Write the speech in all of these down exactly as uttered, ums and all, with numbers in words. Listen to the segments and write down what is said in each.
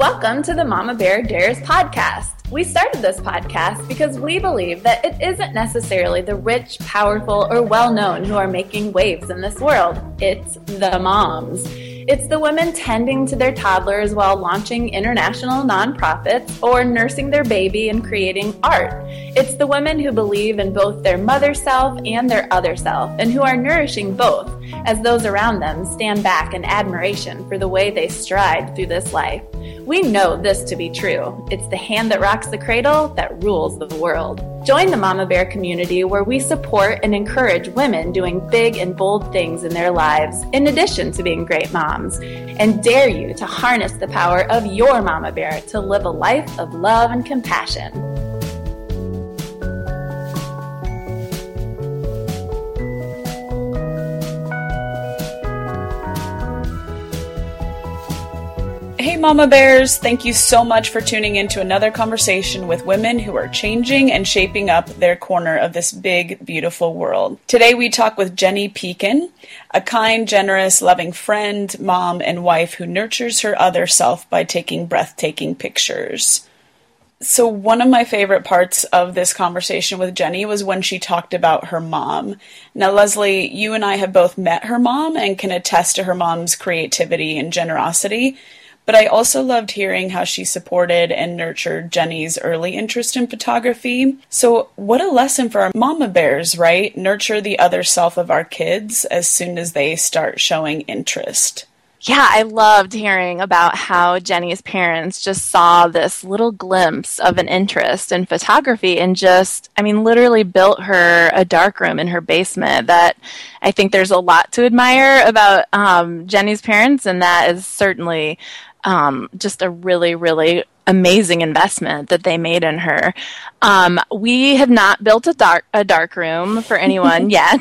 Welcome to the Mama Bear Dares podcast. We started this podcast because we believe that it isn't necessarily the rich, powerful, or well-known who are making waves in this world. It's the moms. It's the women tending to their toddlers while launching international nonprofits or nursing their baby and creating art. It's the women who believe in both their mother self and their other self and who are nourishing both as those around them stand back in admiration for the way they stride through this life. We know this to be true. It's the hand that rocks the cradle that rules the world. Join the Mama Bear community where we support and encourage women doing big and bold things in their lives, in addition to being great moms, and dare you to harness the power of your Mama Bear to live a life of love and compassion. Hey Mama Bears, thank you so much for tuning in to another conversation with women who are changing and shaping up their corner of this big, beautiful world. Today we talk with Jenny Pekin, a kind, generous, loving friend, mom, and wife who nurtures her other self by taking breathtaking pictures. So one of my favorite parts of this conversation with Jenny was when she talked about her mom. Now, Leslie, you and I have both met her mom and can attest to her mom's creativity and generosity. But I also loved hearing how she supported and nurtured Jenny's early interest in photography. So what a lesson for our mama bears, right? Nurture the other self of our kids as soon as they start showing interest. Yeah, I loved hearing about how Jenny's parents just saw this little glimpse of an interest in photography and just, I mean, literally built her a darkroom in her basement that I think there's a lot to admire about um, Jenny's parents, and that is certainly um, just a really, really amazing investment that they made in her. Um, we have not built a dark a dark room for anyone yet.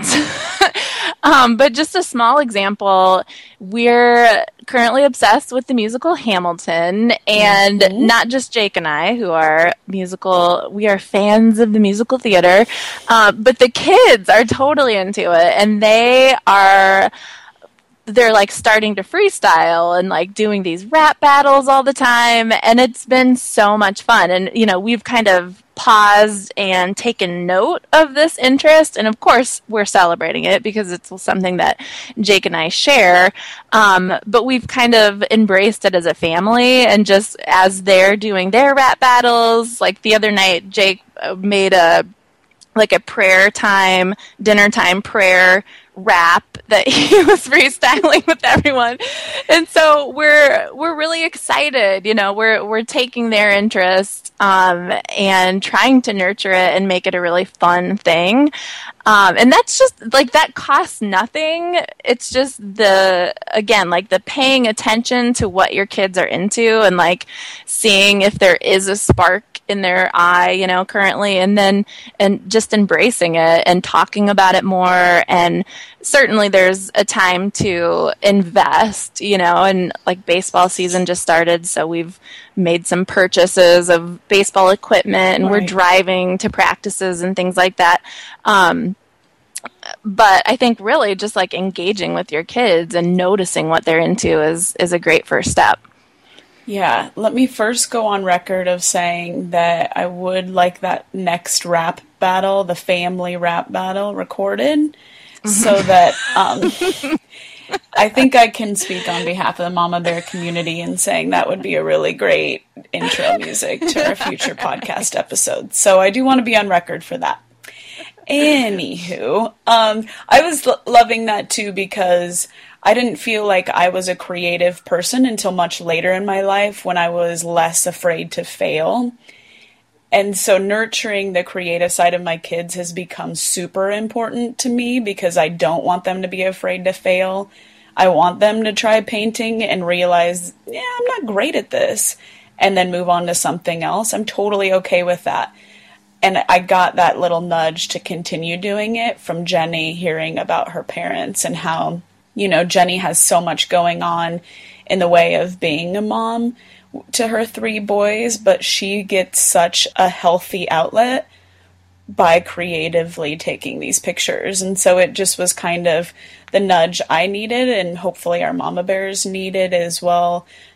Um, but just a small example, we're currently obsessed with the musical Hamilton, and mm-hmm. not just Jake and I, who are musical, we are fans of the musical theater, uh, but the kids are totally into it, and they are... they're like starting to freestyle and like doing these rap battles all the time. And it's been so much fun. And, you know, we've kind of paused and taken note of this interest. And of course, we're celebrating it because it's something that Jake and I share. Um, but we've kind of embraced it as a family. And just as they're doing their rap battles, like the other night, Jake made a like a prayer time, dinner time prayer rap that he was freestyling with everyone. And so we're we're really excited, you know, we're we're taking their interest um, and trying to nurture it and make it a really fun thing. Um, and that's just like that costs nothing. It's just the again, like the paying attention to what your kids are into and like seeing if there is a spark in their eye, you know, currently, and then and just embracing it and talking about it more. And certainly there's a time to invest, you know, and like baseball season just started, so we've made some purchases of baseball equipment and right. we're driving to practices and things like that. Um, but I think really just like engaging with your kids and noticing what they're into is is a great first step. Yeah, let me first go on record of saying that I would like that next rap battle, the family rap battle, recorded so that um, I think I can speak on behalf of the Mama Bear community in saying that would be a really great intro music to our future podcast episodes. So I do want to be on record for that. Anywho, um, I was lo- loving that too because I didn't feel like I was a creative person until much later in my life when I was less afraid to fail. And so nurturing the creative side of my kids has become super important to me because I don't want them to be afraid to fail. I want them to try painting and realize, yeah, I'm not great at this, and then move on to something else. I'm totally okay with that. And I got that little nudge to continue doing it from Jenny, hearing about her parents and how, you know, Jenny has so much going on in the way of being a mom to her three boys, but she gets such a healthy outlet by creatively taking these pictures. And so it just was kind of the nudge I needed, and hopefully our mama bears needed as well,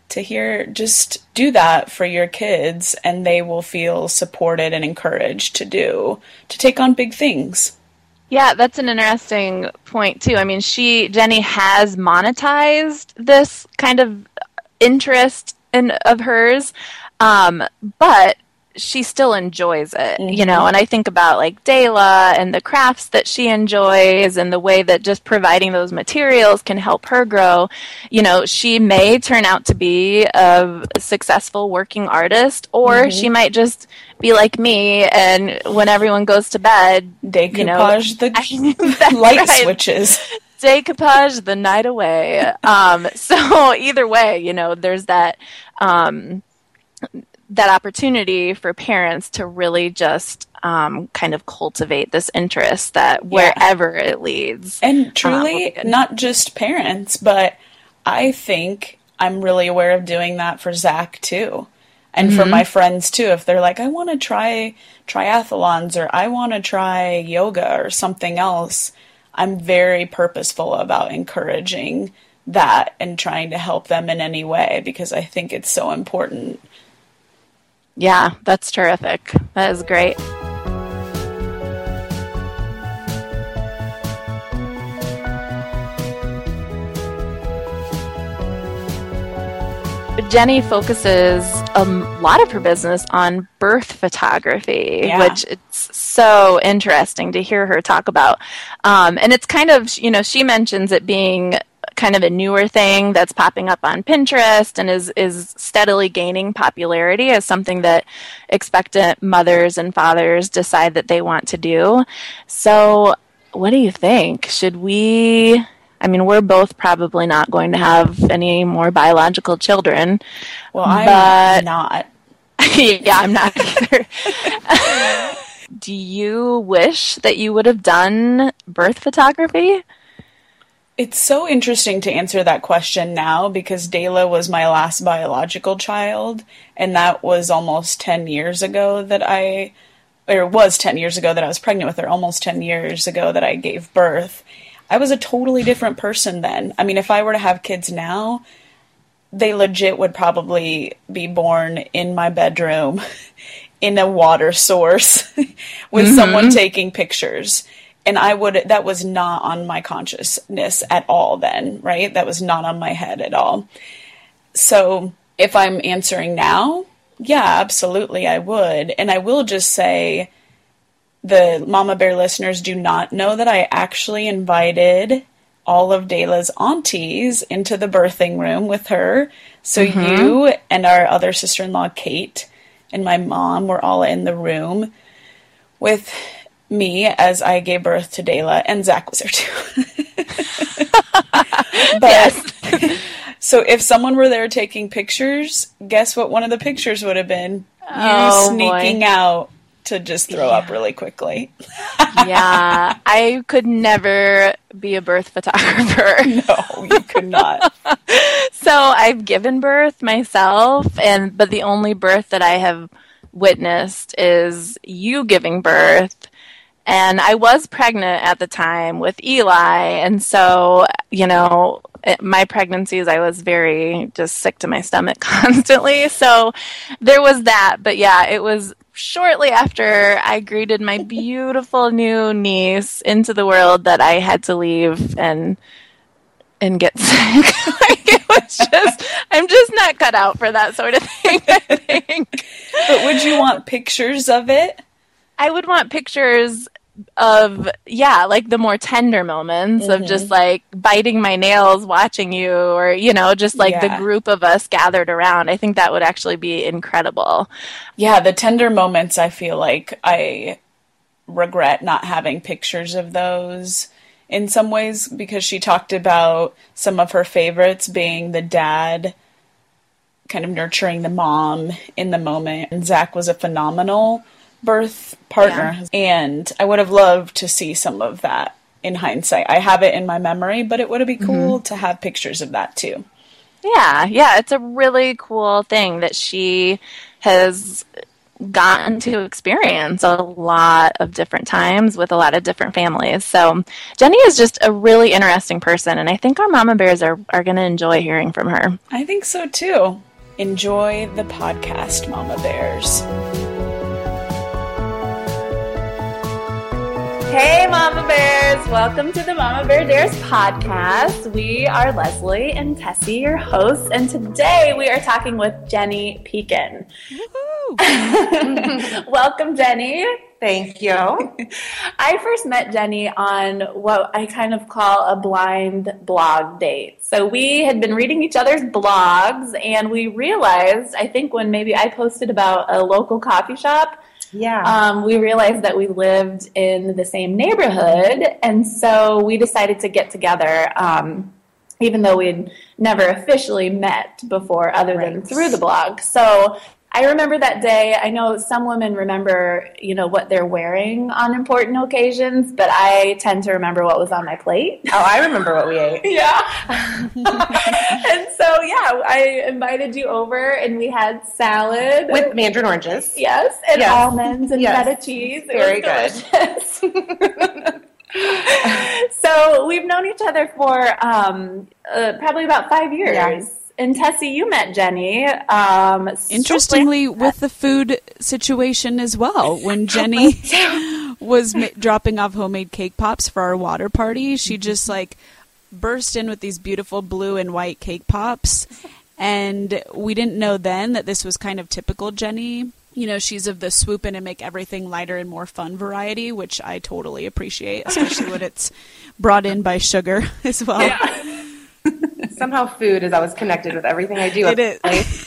to hear, just do that for your kids and they will feel supported and encouraged to do, to take on big things. Yeah, that's an interesting point too. I mean, she, Jenny has monetized this kind of interest in, of hers, um, but she still enjoys it, mm-hmm. you know, and I think about like Dayla and the crafts that she enjoys and the way that just providing those materials can help her grow. You know, she may turn out to be a successful working artist, or mm-hmm. she might just be like me, and when everyone goes to bed, decoupage you know, the light right. switches. Decoupage the night away. Um, so either way, you know, there's that, um, that opportunity for parents to really just um, kind of cultivate this interest that wherever yeah. it leads. And truly, um, not just parents, but I think I'm really aware of doing that for Zach too. And mm-hmm. for my friends too, if they're like, I want to try triathlons or I want to try yoga or something else, I'm very purposeful about encouraging that and trying to help them in any way because I think it's so important. Yeah, that's terrific. That is great. Jenny focuses a lot of her business on birth photography, yeah. which it's so interesting to hear her talk about. Um, and it's kind of, you know, she mentions it being kind of a newer thing that's popping up on Pinterest and is, is steadily gaining popularity as something that expectant mothers and fathers decide that they want to do. So what do you think? Should we, I mean, we're both probably not going to have any more biological children. Well, I'm but, not. Yeah, I'm not either. Do you wish that you would have done birth photography? It's so interesting to answer that question now because Dayla was my last biological child, and that was almost ten years ago that I, or it was ten years ago that I was pregnant with her, almost ten years ago that I gave birth. I was a totally different person then. I mean, if I were to have kids now, they legit would probably be born in my bedroom in a water source with mm-hmm. someone taking pictures. And I would, that was not on my consciousness at all then, right? That was not on my head at all. So if I'm answering now, yeah, absolutely I would. And I will just say the Mama Bear listeners do not know that I actually invited all of Dayla's aunties into the birthing room with her. So mm-hmm. you and our other sister-in-law, Kate, and my mom were all in the room with me as I gave birth to Dayla, and Zach was there too. But yes. So if someone were there taking pictures, guess what one of the pictures would have been? Oh, you sneaking boy. out to just throw yeah. up really quickly. Yeah, I could never be a birth photographer. No, you could not. So I've given birth myself, and but the only birth that I have witnessed is you giving birth. And I was pregnant at the time with Eli, and so, you know, it, my pregnancies, I was very just sick to my stomach constantly. So there was that. But yeah, it was shortly after I greeted my beautiful new niece into the world that I had to leave and and get sick. Like, it was just, I'm just not cut out for that sort of thing, I think. But would you want pictures of it? I would want pictures of, yeah, like the more tender moments mm-hmm. of just like biting my nails watching you, or, you know, just like yeah. the group of us gathered around. I think that would actually be incredible. Yeah, the tender moments, I feel like I regret not having pictures of those in some ways, because she talked about some of her favorites being the dad kind of nurturing the mom in the moment. And Zach was a phenomenal birth partner. Yeah. And I would have loved to see some of that in hindsight. I have it in my memory, but it would have been cool mm-hmm. to have pictures of that too. Yeah, yeah, it's a really cool thing that she has gotten to experience a lot of different times with a lot of different families. So Jenny is just a really interesting person, and I think our Mama Bears are, are going to enjoy hearing from her. I think so too. Enjoy the podcast, Mama Bears. Hey, Mama Bears! Welcome to the Mama Bear Dares podcast. We are Leslie and Tessie, your hosts, and today we are talking with Jenny Pekin. Welcome, Jenny. Thank you. I first met Jenny on what I kind of call a blind blog date. So we had been reading each other's blogs, and we realized, I think when maybe I posted about a local coffee shop, Yeah. Um, we realized that we lived in the same neighborhood, and so we decided to get together, um, even though we'd never officially met before other than Right. through the blog. So I remember that day. I know some women remember, you know, what they're wearing on important occasions, but I tend to remember what was on my plate. Oh, I remember what we ate. Yeah. And so, yeah, I invited you over, and we had salad. With mandarin oranges. Yes, and Yes. almonds and Yes. feta cheese. It Very was delicious. So we've known each other for um, uh, probably about five years. Yeah. And Tessie, you met Jenny. Um, Interestingly, with the food situation as well. When Jenny was ma- dropping off homemade cake pops for our water party, she just like burst in with these beautiful blue and white cake pops. And we didn't know then that this was kind of typical Jenny. You know, she's of the swoop in and make everything lighter and more fun variety, which I totally appreciate, especially when it's brought in by sugar as well. Yeah. Somehow food is always connected with everything I do. It is.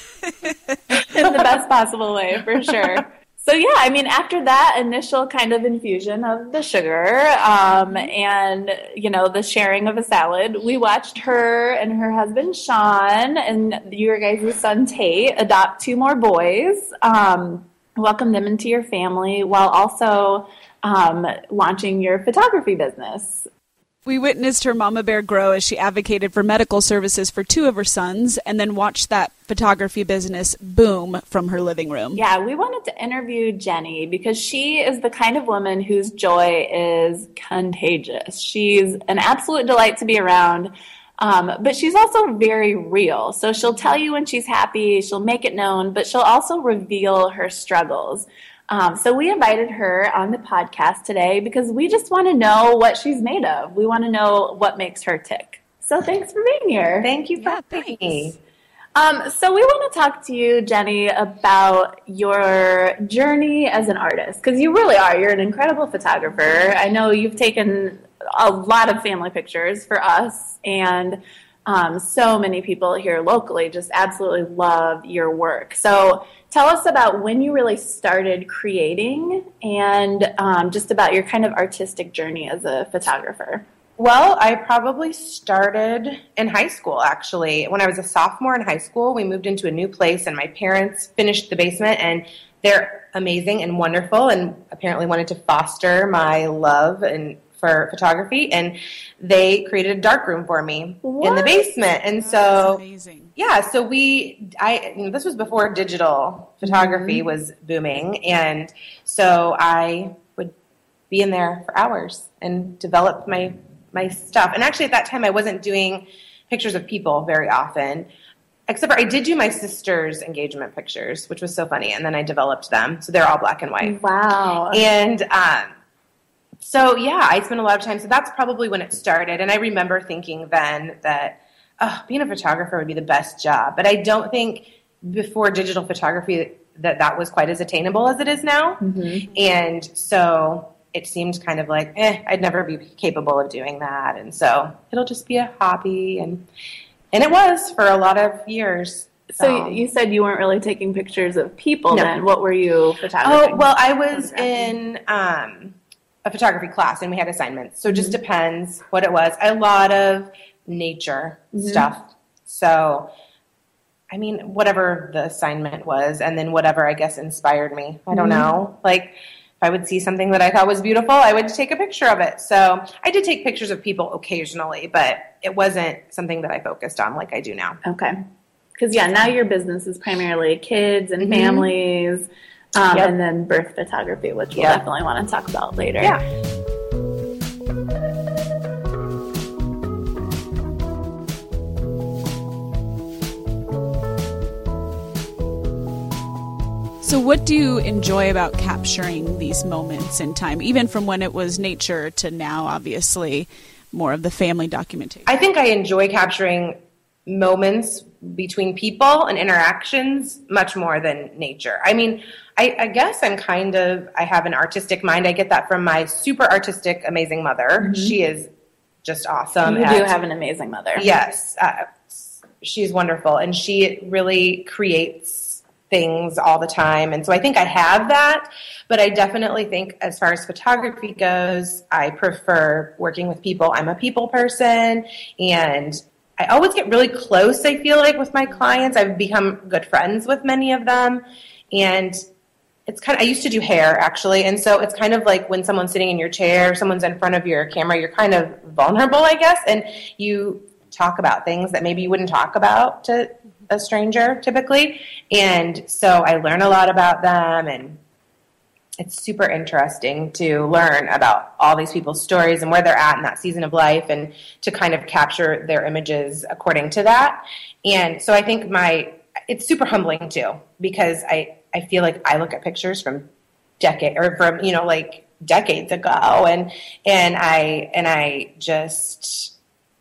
In the best possible way, for sure. So, yeah, I mean, after that initial kind of infusion of the sugar um, and, you know, the sharing of a salad, we watched her and her husband, Sean, and your guys' son, Tate, adopt two more boys, um, welcome them into your family while also um, launching your photography business. We witnessed her mama bear grow as she advocated for medical services for two of her sons and then watched that photography business boom from her living room. Yeah, we wanted to interview Jenny because she is the kind of woman whose joy is contagious. She's an absolute delight to be around, um, but she's also very real. So she'll tell you when she's happy, she'll make it known, but she'll also reveal her struggles. Um, so we invited her on the podcast today because we just want to know what she's made of. We want to know what makes her tick. So thanks for being here. Thank you for Yeah, having me. Um, so we want to talk to you, Jenny, about your journey as an artist, because you really are. You're an incredible photographer. I know you've taken a lot of family pictures for us, and um, so many people here locally just absolutely love your work. So tell us about when you really started creating and um, just about your kind of artistic journey as a photographer. Well, I probably started in high school, actually. When I was a sophomore in high school, we moved into a new place, and my parents finished the basement, and they're amazing and wonderful and apparently wanted to foster my love and for photography, and they created a dark room for me What? in the basement. And That's so, amazing. yeah, so we, I, you know, this was before digital photography Mm-hmm. was booming, and so I would be in there for hours and develop my my stuff. And actually, at that time, I wasn't doing pictures of people very often, except for I did do my sister's engagement pictures, which was so funny, and then I developed them, so they're all black and white. Wow. And um, so, yeah, I spent a lot of time. So that's probably when it started. And I remember thinking then that oh, being a photographer would be the best job. But I don't think before digital photography that that was quite as attainable as it is now. Mm-hmm. And so it seemed kind of like, eh, I'd never be capable of doing that. And so it'll just be a hobby. And and it was for a lot of years. So you said you weren't really taking pictures of people No. then. What were you photographing? Oh, well, I was in um, a photography class, and we had assignments. So it just depends what it was. A lot of nature stuff. So, I mean, whatever the assignment was, and then whatever, I guess, inspired me. I don't know. Like, if I would see something that I thought was beautiful, I would take a picture of it. So I did take pictures of people occasionally, but it wasn't something that I focused on like I do now. Okay. Because, yeah, now your business is primarily kids and Mhm. families, um, Yep. and then birth photography, which we'll Yep. definitely want to talk about later. Yeah. So what do you enjoy about capturing these moments in time, even from when it was nature to now, obviously, more of the family documentation? I think I enjoy capturing moments between people and interactions much more than nature. I mean, I, I guess I'm kind of, I have an artistic mind. I get that from my super artistic, amazing mother. Mm-hmm. She is just awesome. You at, do have an amazing mother. Yes. Uh, she's wonderful. And she really creates things all the time. And so I think I have that, but I definitely think as far as photography goes, I prefer working with people. I'm a people person, and I always get really close, I feel like, with my clients. I've become good friends with many of them, and it's kind of, I used to do hair, actually, and so it's kind of like when someone's sitting in your chair, someone's in front of your camera, you're kind of vulnerable, I guess, and you talk about things that maybe you wouldn't talk about to a stranger typically, and so I learn a lot about them, and it's super interesting to learn about all these people's stories and where they're at in that season of life, and to kind of capture their images according to that. And so I think my, it's super humbling too, because I, I feel like I look at pictures from decade or from, you know, like decades ago, and, and I, and I just,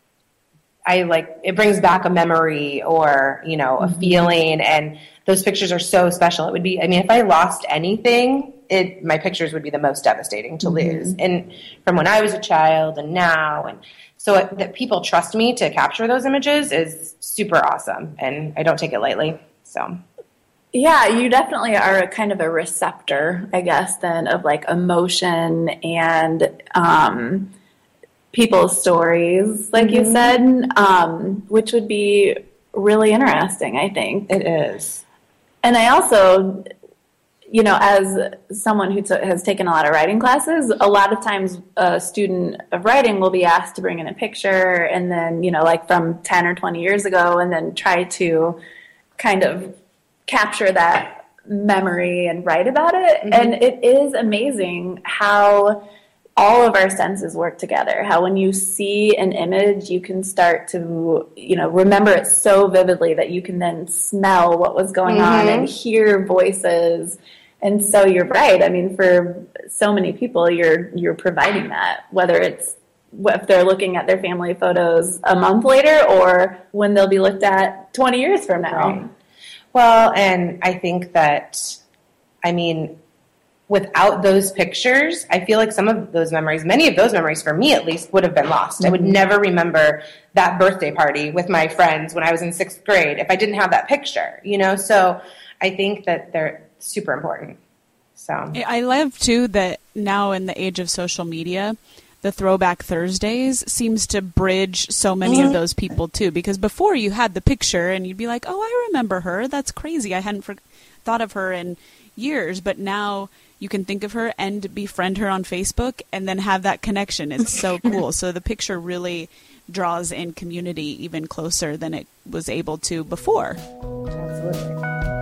I like, it brings back a memory or, you know, a mm-hmm. feeling, and those pictures are so special. It would be, I mean, if I lost anything, it, my pictures would be the most devastating to mm-hmm. lose. And from when I was a child and now, and so it, that people trust me to capture those images is super awesome. And I don't take it lightly. So. Yeah, you definitely are a kind of a receptor, I guess, then of like emotion and, um, people's stories, like mm-hmm. you said, um, which would be really interesting, I think. It is. And I also, you know, as someone who t- has taken a lot of writing classes, a lot of times a student of writing will be asked to bring in a picture, and then, you know, like from ten or twenty years ago, and then try to kind of capture that memory and write about it. Mm-hmm. And it is amazing how all of our senses work together, how when you see an image, you can start to, you know, remember it so vividly that you can then smell what was going mm-hmm. on and hear voices. And so you're right. I mean, for so many people, you're you're providing that, whether it's if they're looking at their family photos a month later or when they'll be looked at twenty years from now. Right. Well, and I think that, I mean, without those pictures, I feel like some of those memories, many of those memories for me at least, would have been lost. Mm-hmm. I would never remember that birthday party with my friends when I was in sixth grade if I didn't have that picture, you know? So I think that they're super important. So I love, too, that now in the age of social media, the Throwback Thursdays seems to bridge so many mm-hmm. of those people, too, because before you had the picture and you'd be like, oh, I remember her. That's crazy. I hadn't for- thought of her in years, but now you can think of her and befriend her on Facebook and then have that connection. It's so cool. So the picture really draws in community even closer than it was able to before. Absolutely.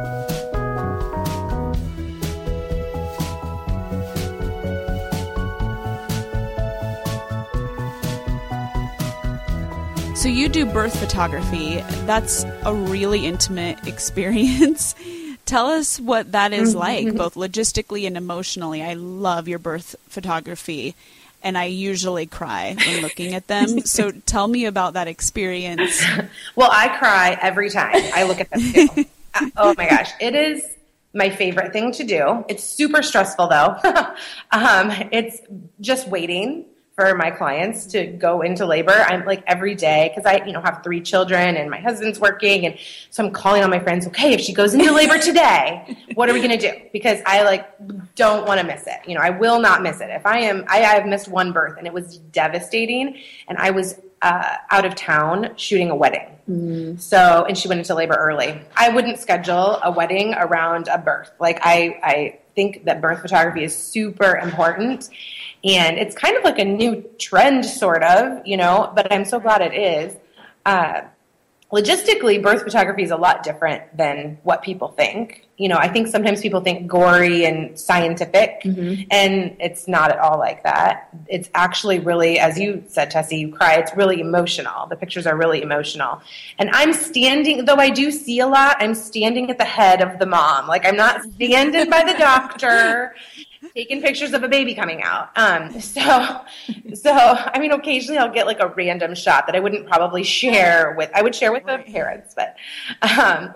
So you do birth photography. That's a really intimate experience. Tell us what that is like, both logistically and emotionally. I love your birth photography, and I usually cry when looking at them. So tell me about that experience. Well, I cry every time I look at them, too. Oh, my gosh. It is my favorite thing to do. It's super stressful, though. um, it's just waiting for my clients to go into labor. I'm like every day, because I, you know, have three children and my husband's working, and so I'm calling on my friends. Okay, if she goes into labor today, what are we going to do? Because I like don't want to miss it. You know, I will not miss it. If I am, I, I have missed one birth, and it was devastating. And I was uh, out of town shooting a wedding. Mm-hmm. So, and she went into labor early. I wouldn't schedule a wedding around a birth. Like I, I think that birth photography is super important. And it's kind of like a new trend, sort of, you know, but I'm so glad it is. Uh, logistically, birth photography is a lot different than what people think. You know, I think sometimes people think gory and scientific, mm-hmm. and it's not at all like that. It's actually really, as you said, Tessie, you cry. It's really emotional. The pictures are really emotional. And I'm standing, though I do see a lot, I'm standing at the head of the mom. Like, I'm not standing by the doctor taking pictures of a baby coming out. Um, so, so I mean, occasionally I'll get like a random shot that I wouldn't probably share with, I would share with the parents, but, um,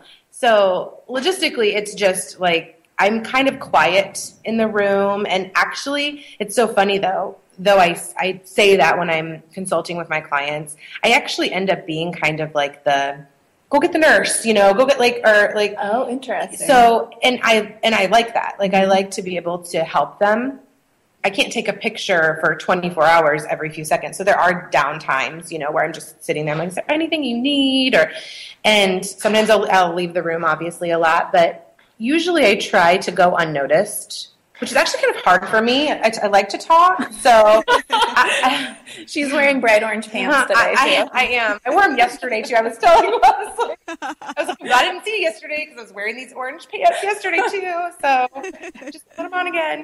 so logistically it's just like, I'm kind of quiet in the room. And actually it's so funny though, though I, I say that when I'm consulting with my clients, I actually end up being kind of like the, go get the nurse, you know, go get like, or like, oh, interesting. So, and I, and I like that. Like, I like to be able to help them. I can't take a picture for twenty-four hours every few seconds. So there are down times, you know, where I'm just sitting there. I'm like, is there anything you need? Or, and sometimes I'll, I'll leave the room obviously a lot, but usually I try to go unnoticed, which is actually kind of hard for me. I, I like to talk, so I, I, she's wearing bright orange pants today. I, I, I am. I wore them yesterday too. I was telling you, I was like, I was like, I didn't see you yesterday because I was wearing these orange pants yesterday too. So just put them on again.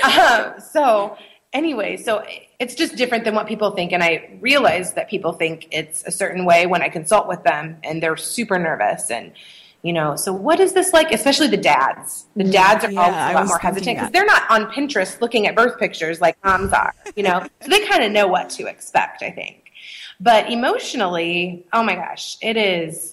Um, so anyway, so it's just different than what people think, and I realize that people think it's a certain way when I consult with them, and they're super nervous and. You know, so what is this like? Especially the dads. The dads are yeah, always a lot more hesitant because they're not on Pinterest looking at birth pictures like moms are, you know. So they kind of know what to expect, I think. But emotionally, oh my gosh, it is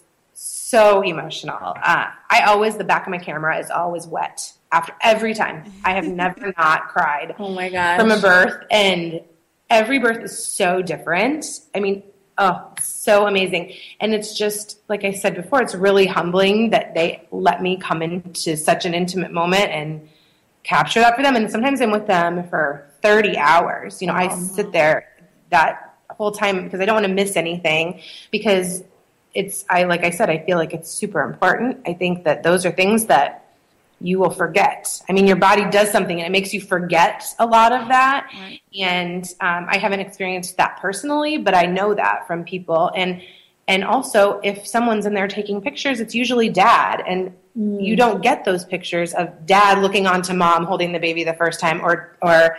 so emotional. Uh, I always, the back of my camera is always wet after every time. I have never not cried oh my gosh. from a birth. And every birth is so different. I mean, oh, so amazing. And it's just, like I said before, it's really humbling that they let me come into such an intimate moment and capture that for them. And sometimes I'm with them for thirty hours. You know, I sit there that whole time because I don't want to miss anything because it's, I, like I said, I feel like it's super important. I think that those are things that you will forget. I mean, your body does something and it makes you forget a lot of that. Right. And um, I haven't experienced that personally, but I know that from people. And and also, if someone's in there taking pictures, it's usually dad. And mm. you don't get those pictures of dad looking onto mom holding the baby the first time, or or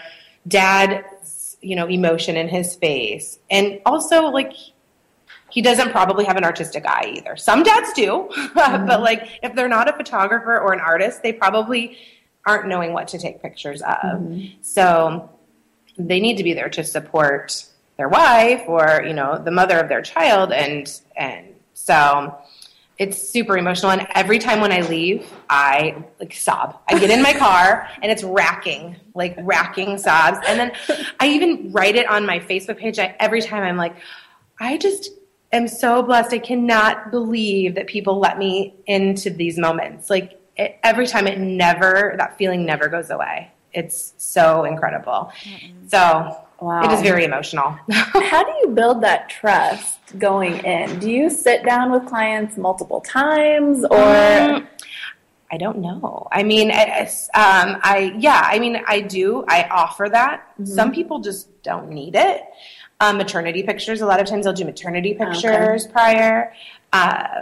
dad's, you know, emotion in his face. And also, like, he doesn't probably have an artistic eye either. Some dads do, mm-hmm. but like if they're not a photographer or an artist, they probably aren't knowing what to take pictures of. Mm-hmm. So they need to be there to support their wife or, you know, the mother of their child. And, and so it's super emotional. And every time when I leave, I like sob. I get in my car and it's racking, like racking sobs. And then I even write it on my Facebook page. I, every time I'm like, I just am so blessed. I cannot believe that people let me into these moments. Like it, every time it never, that feeling never goes away. It's so incredible. Mm-hmm. So wow. It is very emotional. How do you build that trust going in? Do you sit down with clients multiple times or? Um, I don't know. I mean, it's, um, I, yeah, I mean, I do. I offer that. Mm-hmm. Some people just don't need it. Um, maternity pictures. A lot of times I'll do maternity pictures okay. prior. Uh,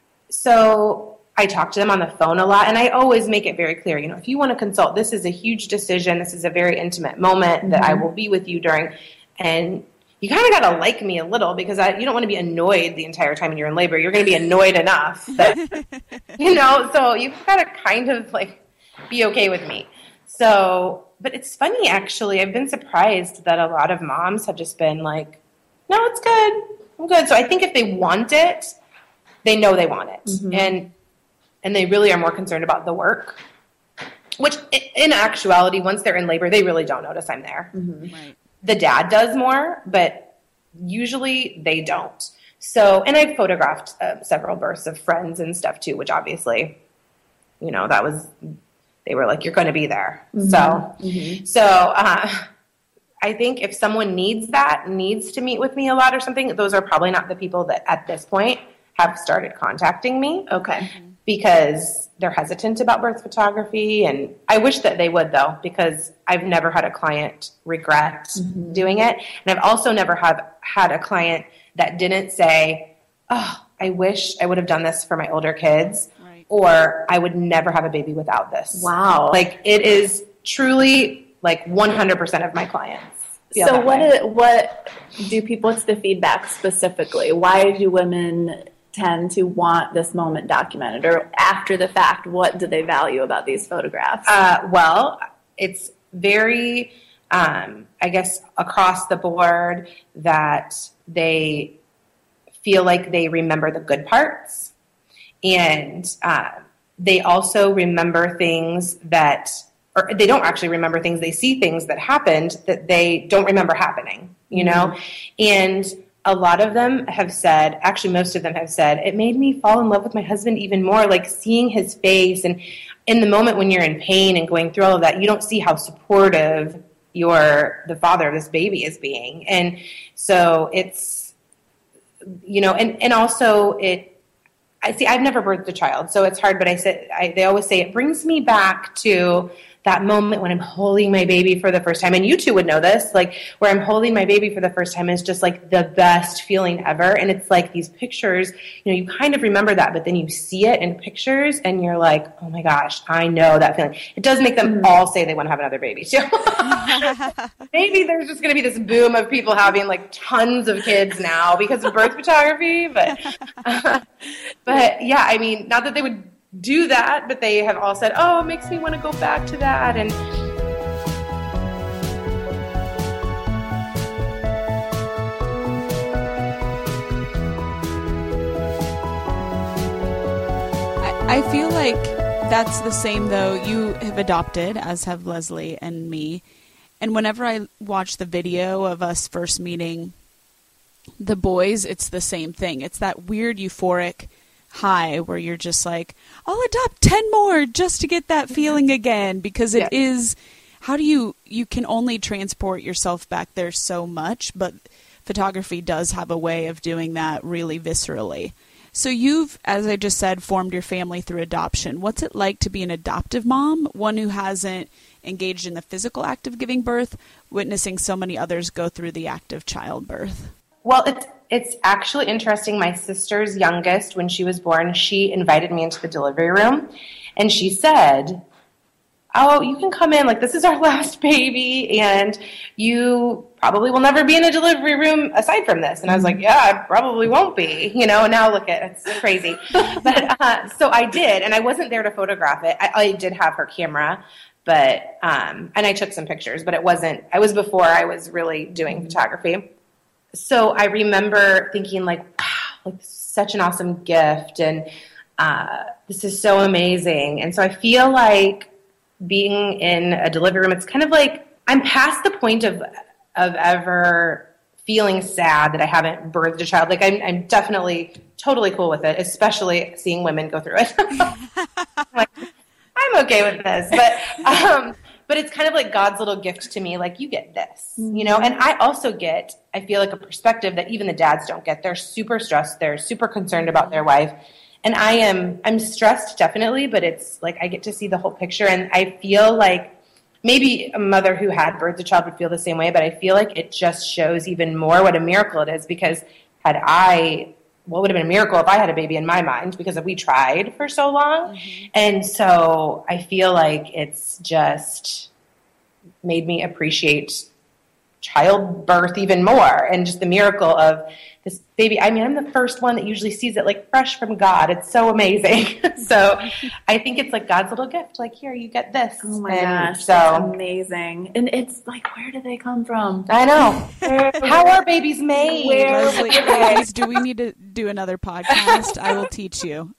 so I talk to them on the phone a lot, and I always make it very clear, you know, if you want to consult, this is a huge decision. This is a very intimate moment mm-hmm. that I will be with you during. And you kind of got to like me a little because I, you don't want to be annoyed the entire time you're in labor. You're going to be annoyed enough that, you know, so you've got to kind of like be okay with me. So, but it's funny, actually. I've been surprised that a lot of moms have just been like, no, it's good. I'm good. So I think if they want it, they know they want it. Mm-hmm. And and they really are more concerned about the work, which in actuality, once they're in labor, they really don't notice I'm there. Mm-hmm. Right. The dad does more, but usually they don't. So, and I've photographed uh, several births of friends and stuff too, which obviously, you know, that was... They were like, you're going to be there. Mm-hmm. So, mm-hmm. so uh, I think if someone needs that, needs to meet with me a lot or something, those are probably not the people that at this point have started contacting me. Okay. Because they're hesitant about birth photography. And I wish that they would, though, because I've never had a client regret mm-hmm. doing it. And I've also never have had a client that didn't say, oh, I wish I would have done this for my older kids, right. or I would never have a baby without this. Wow. Like, it is truly like one hundred percent of my clients. So what is, what do people, what's the feedback specifically? Why do women tend to want this moment documented? Or after the fact, what do they value about these photographs? Uh, well, it's very, um, I guess, across the board that they feel like they remember the good parts. And uh, they also remember things that, or they don't actually remember things. They see things that happened that they don't remember happening, you know? Mm-hmm. And a lot of them have said, actually most of them have said, it made me fall in love with my husband even more, like seeing his face. And in the moment when you're in pain and going through all of that, you don't see how supportive your the father of this baby is being. And so it's, you know, and, and also it, I see, I've never birthed a child, so it's hard, but I said, I, they always say it brings me back to that moment when I'm holding my baby for the first time. And you two would know this, like where I'm holding my baby for the first time is just like the best feeling ever. And it's like these pictures, you know, you kind of remember that, but then you see it in pictures and you're like, oh my gosh, I know that feeling. It does make them all say they want to have another baby too. Maybe there's just going to be this boom of people having like tons of kids now because of birth photography. But, uh, but yeah, I mean, not that they would do that, but they have all said, oh, it makes me want to go back to that. And I, I feel like that's the same, though. You have adopted, as have Leslie and me. And whenever I watch the video of us first meeting the boys, it's the same thing. It's that weird euphoric high where you're just like, I'll adopt ten more just to get that feeling again, because it yeah. is, how do you, you can only transport yourself back there so much, but photography does have a way of doing that really viscerally. So you've, as I just said, formed your family through adoption. What's it like to be an adoptive mom, one who hasn't engaged in the physical act of giving birth, witnessing so many others go through the act of childbirth? Well, it's it's actually interesting. My sister's youngest, when she was born, she invited me into the delivery room, and she said, oh, you can come in, like, this is our last baby, and you probably will never be in a delivery room aside from this. And I was like, yeah, I probably won't be, you know, and now look at it, it's crazy. But uh, so I did, and I wasn't there to photograph it. I, I did have her camera, but, um, and I took some pictures, but it wasn't, I was before I was really doing photography. So I remember thinking, like, wow, like, this is such an awesome gift, and uh, this is so amazing. And so I feel like being in a delivery room, it's kind of like I'm past the point of of ever feeling sad that I haven't birthed a child. Like, I'm, I'm definitely totally cool with it, especially seeing women go through it. I'm like, I'm okay with this, but um, but it's kind of like God's little gift to me. Like, you get this, you know. And I also get, I feel like, a perspective that even the dads don't get. They're super stressed. They're super concerned about their wife. And I am, I'm stressed definitely, but it's like I get to see the whole picture, and I feel like maybe a mother who had birthed a child would feel the same way, but I feel like it just shows even more what a miracle it is, because had I, what would have been a miracle if I had a baby in my mind, because we tried for so long. Mm-hmm. And so I feel like it's just made me appreciate childbirth even more, and just the miracle of this baby. I mean, I'm the first one that usually sees it like fresh from God. It's so amazing. So I think it's like God's little gift. Like, here, you get this. Oh my and gosh, so that's amazing. And it's like, where do they come from? I know. How are babies made? Where, Leslie, ladies, do we need to do another podcast? I will teach you.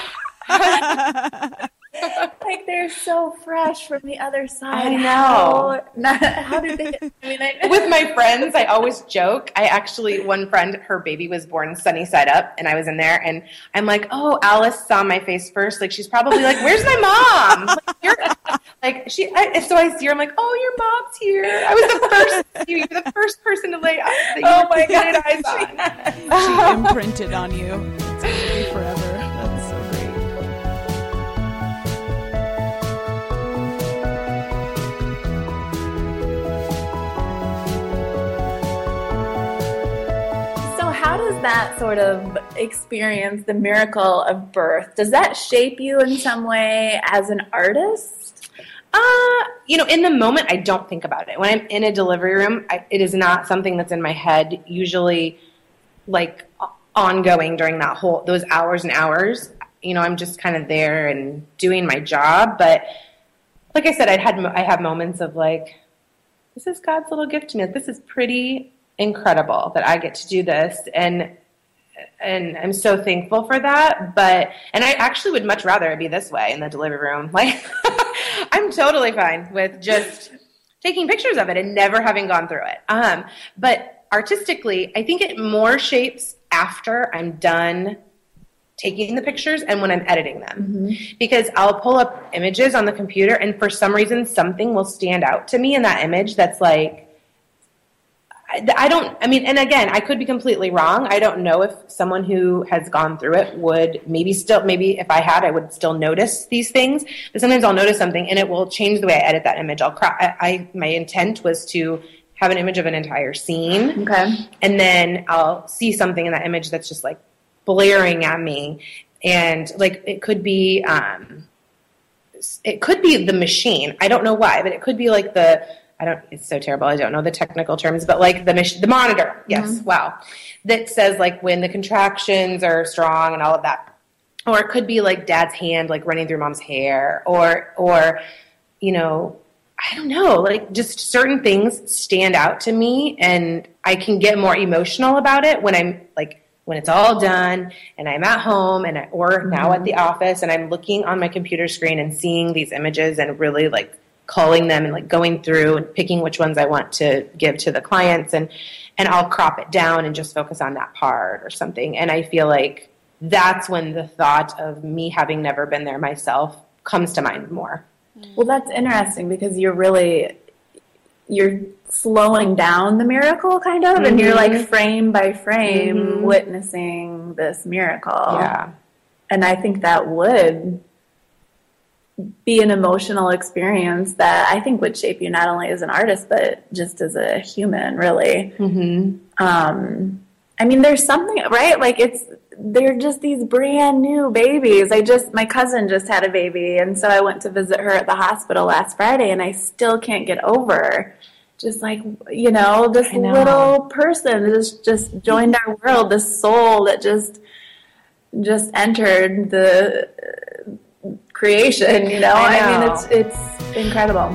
Like, they're so fresh from the other side. I know. How, not, how did they? I mean, I, with my friends, I always joke. I actually, one friend, her baby was born sunny side up, and I was in there, and I'm like, "Oh, Alice saw my face first. Like, she's probably like, where's my mom? Like, you're, like she." I, so I see her. I'm like, "Oh, your mom's here. I was the first. You were the first person to lay eyes. Oh my God, eyes on." She imprinted on you. It's gonna be forever. That's so great. How does that sort of experience, the miracle of birth, does that shape you in some way as an artist? Uh, you know, in the moment, I don't think about it. When I'm in a delivery room, I, it is not something that's in my head, usually like ongoing during that whole, those hours and hours. You know, I'm just kind of there and doing my job. But like I said, I'd had, I have moments of like, this is God's little gift to me. This is pretty incredible that I get to do this. And and I'm so thankful for that. But, and I actually would much rather it be this way in the delivery room. Like, I'm totally fine with just taking pictures of it and never having gone through it. Um, but artistically, I think it more shapes after I'm done taking the pictures and when I'm editing them. Mm-hmm. Because I'll pull up images on the computer and for some reason something will stand out to me in that image that's like, I, I don't, I mean, and again, I could be completely wrong. I don't know if someone who has gone through it would maybe still, maybe if I had, I would still notice these things. But sometimes I'll notice something and it will change the way I edit that image. I'll, I, I my intent was to have an image of an entire scene. Okay. And then I'll see something in that image that's just like blaring at me. And like, it could be, um, it could be the machine. I don't know why, but it could be like the, I don't, it's so terrible. I don't know the technical terms, but like the mach- the monitor. Yes. Mm-hmm. Wow. That says like when the contractions are strong and all of that. Or it could be like dad's hand, like running through mom's hair or, or, you know, I don't know, like just certain things stand out to me and I can get more emotional about it when I'm like, when it's all done and I'm at home and I, or mm-hmm. now at the office and I'm looking on my computer screen and seeing these images and really like calling them and like going through and picking which ones I want to give to the clients and, and I'll crop it down and just focus on that part or something. And I feel like that's when the thought of me having never been there myself comes to mind more. Well, that's interesting because you're really, you're slowing down the miracle kind of, mm-hmm. and you're like frame by frame mm-hmm. witnessing this miracle. Yeah. And I think that would be an emotional experience that I think would shape you not only as an artist, but just as a human, really. Mm-hmm. Um, I mean, there's something, right? Like it's, they're just these brand new babies. I just, my cousin just had a baby, and so I went to visit her at the hospital last Friday, and I still can't get over just like, you know, this know. little person just, just joined our world, this soul that just, just entered the creation, you know? I, know. I mean, it's, it's incredible.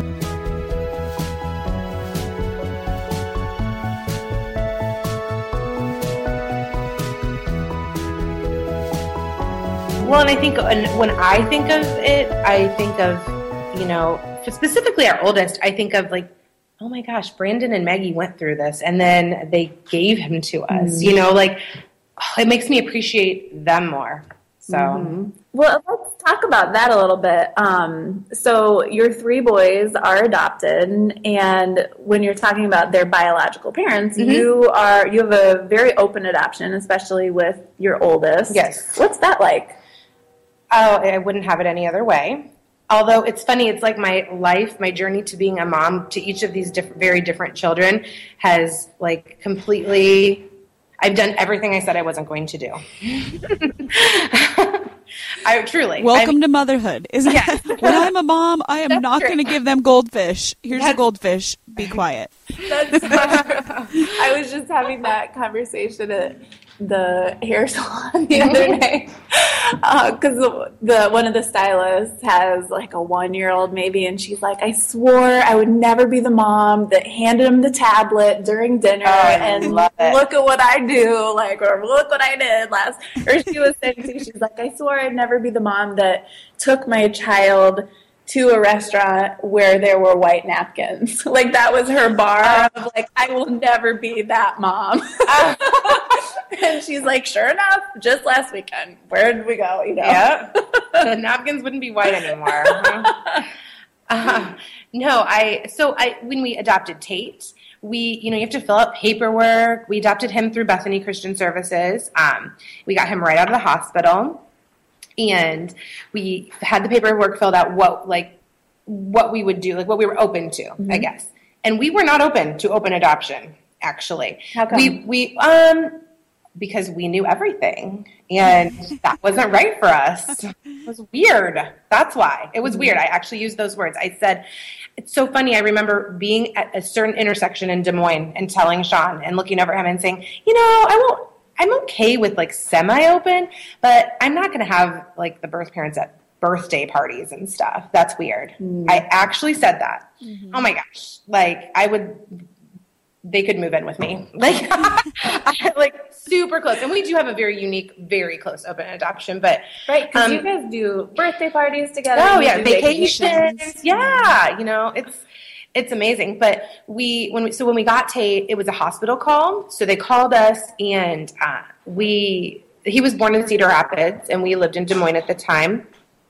Well, and I think when I think of it, I think of, you know, specifically our oldest, I think of like, oh my gosh, Brandon and Maggie went through this and then they gave him to us, mm-hmm. you know, like oh, it makes me appreciate them more. So, mm-hmm. Well, let's talk about that a little bit. Um, so your three boys are adopted, and when you're talking about their biological parents, mm-hmm. you are, you have a very open adoption, especially with your oldest. Yes. What's that like? Oh, I wouldn't have it any other way. Although it's funny, it's like my life, my journey to being a mom to each of these diff- very different children has like completely, I've done everything I said I wasn't going to do. I truly. Welcome I'm, to motherhood. Isn't yeah. it? When I'm a mom, I am That's not going to give them goldfish. Here's That's, a goldfish. Be quiet. That's I was just having that conversation at the hair salon the other day because uh, the, the one of the stylists has like a one-year-old maybe, and she's like, I swore I would never be the mom that handed him the tablet during dinner oh, and look at what I do, like, or look what I did last. Or she was saying too, she's like, I swore I'd never be the mom that took my child to a restaurant where there were white napkins. Like that was her bar of like, I will never be that mom. And she's like, sure enough, just last weekend, where did we go? You know? Yeah. The napkins wouldn't be white anymore. uh, no, I, so I, when we adopted Tate, we, you know, you have to fill out paperwork. We adopted him through Bethany Christian Services. Um, we got him right out of the hospital. And we had the paperwork filled out, what like what we would do, like what we were open to, mm-hmm. I guess. And we were not open to open adoption, actually. How come? We we um because we knew everything, and that wasn't right for us. It was weird. That's why. It was weird. I actually used those words. I said, it's so funny. I remember being at a certain intersection in Des Moines and telling Sean and looking over him and saying, you know, I won't, I'm okay with like semi-open, but I'm not going to have like the birth parents at birthday parties and stuff. That's weird. Mm. I actually said that. Mm-hmm. Oh my gosh. Like I would, they could move in with me. Like, like super close. And we do have a very unique, very close open adoption, but right. Cause um, you guys do birthday parties together. Oh yeah. Vacations. vacations. Yeah. You know, it's, it's amazing. But we, when we, so when we got Tate, it was a hospital call. So they called us and, uh, we, he was born in Cedar Rapids and we lived in Des Moines at the time.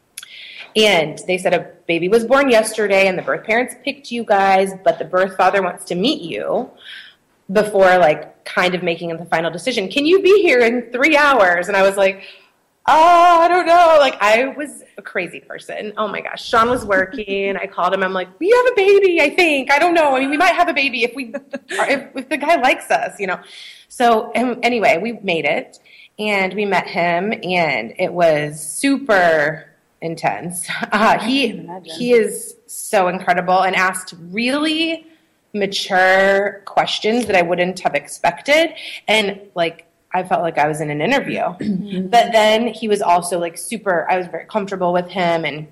And they said a baby was born yesterday and the birth parents picked you guys, but the birth father wants to meet you before like kind of making the final decision. Can you be here in three hours? And I was like, oh, I don't know. Like I was a crazy person. Oh my gosh. Sean was working. I called him. I'm like, we have a baby, I think. I don't know. I mean, we might have a baby if we, if, if the guy likes us, you know? So and anyway, we made it and we met him and it was super intense. Uh, he he is so incredible and asked really mature questions that I wouldn't have expected. And like I felt like I was in an interview. Mm-hmm. But then he was also like super, I was very comfortable with him. And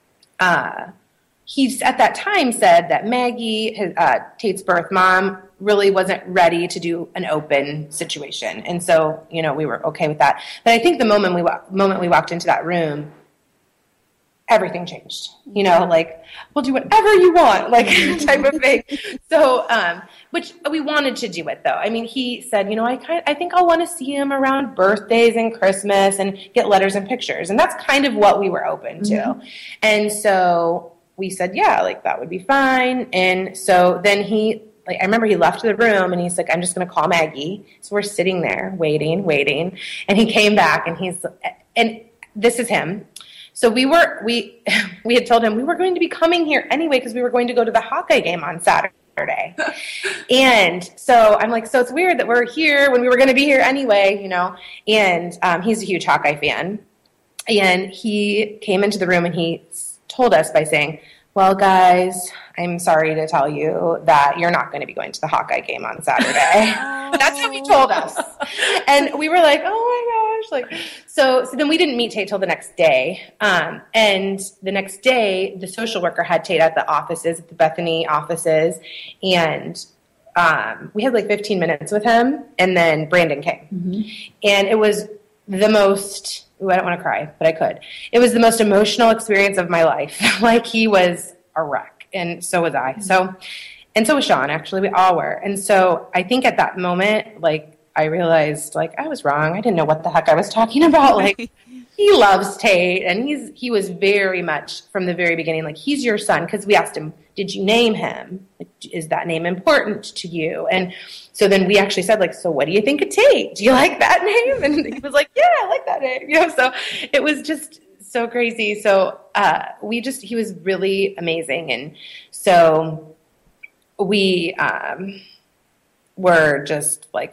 uh, he at that time said that Maggie, his, uh, Tate's birth mom, really wasn't ready to do an open situation. And so, you know, we were okay with that. But I think the moment we wa- moment we walked into that room, everything changed, you know, like we'll do whatever you want, like type of thing. So, um, which we wanted to do it though. I mean, he said, you know, I kind I think I'll want to see him around birthdays and Christmas and get letters and pictures. And that's kind of what we were open to. Mm-hmm. And so we said, yeah, like that would be fine. And so then he, like, I remember he left the room and he's like, I'm just going to call Maggie. So we're sitting there waiting, waiting. And he came back and he's, and this is him. So we were, we, we had told him we were going to be coming here anyway because we were going to go to the Hawkeye game on Saturday. And so I'm like, so it's weird that we're here when we were going to be here anyway, you know, and um, he's a huge Hawkeye fan. And he came into the room and he told us by saying, well, guys, I'm sorry to tell you that you're not going to be going to the Hawkeye game on Saturday. That's what he told us. And we were like, oh my gosh. Like, so, so then we didn't meet Tate till the next day. Um, and the next day, the social worker had Tate at the offices, at the Bethany offices. And um, we had like fifteen minutes with him. And then Brandon came. Mm-hmm. And it was the most... Ooh, I don't want to cry, but I could. It was the most emotional experience of my life. Like he was a wreck, and so was I. So, and so was Sean. Actually, we all were. And so I think at that moment, like I realized, like I was wrong. I didn't know what the heck I was talking about. Like he loves Tate, and he's he was very much from the very beginning. Like he's your son because we asked him, did you name him? Like, is that name important to you? And so then we actually said, like, so what do you think of Tate? Do you like that name? And he was like, yeah, I like that name. You know, so it was just so crazy. So uh, we just, he was really amazing. And so we um, were just like,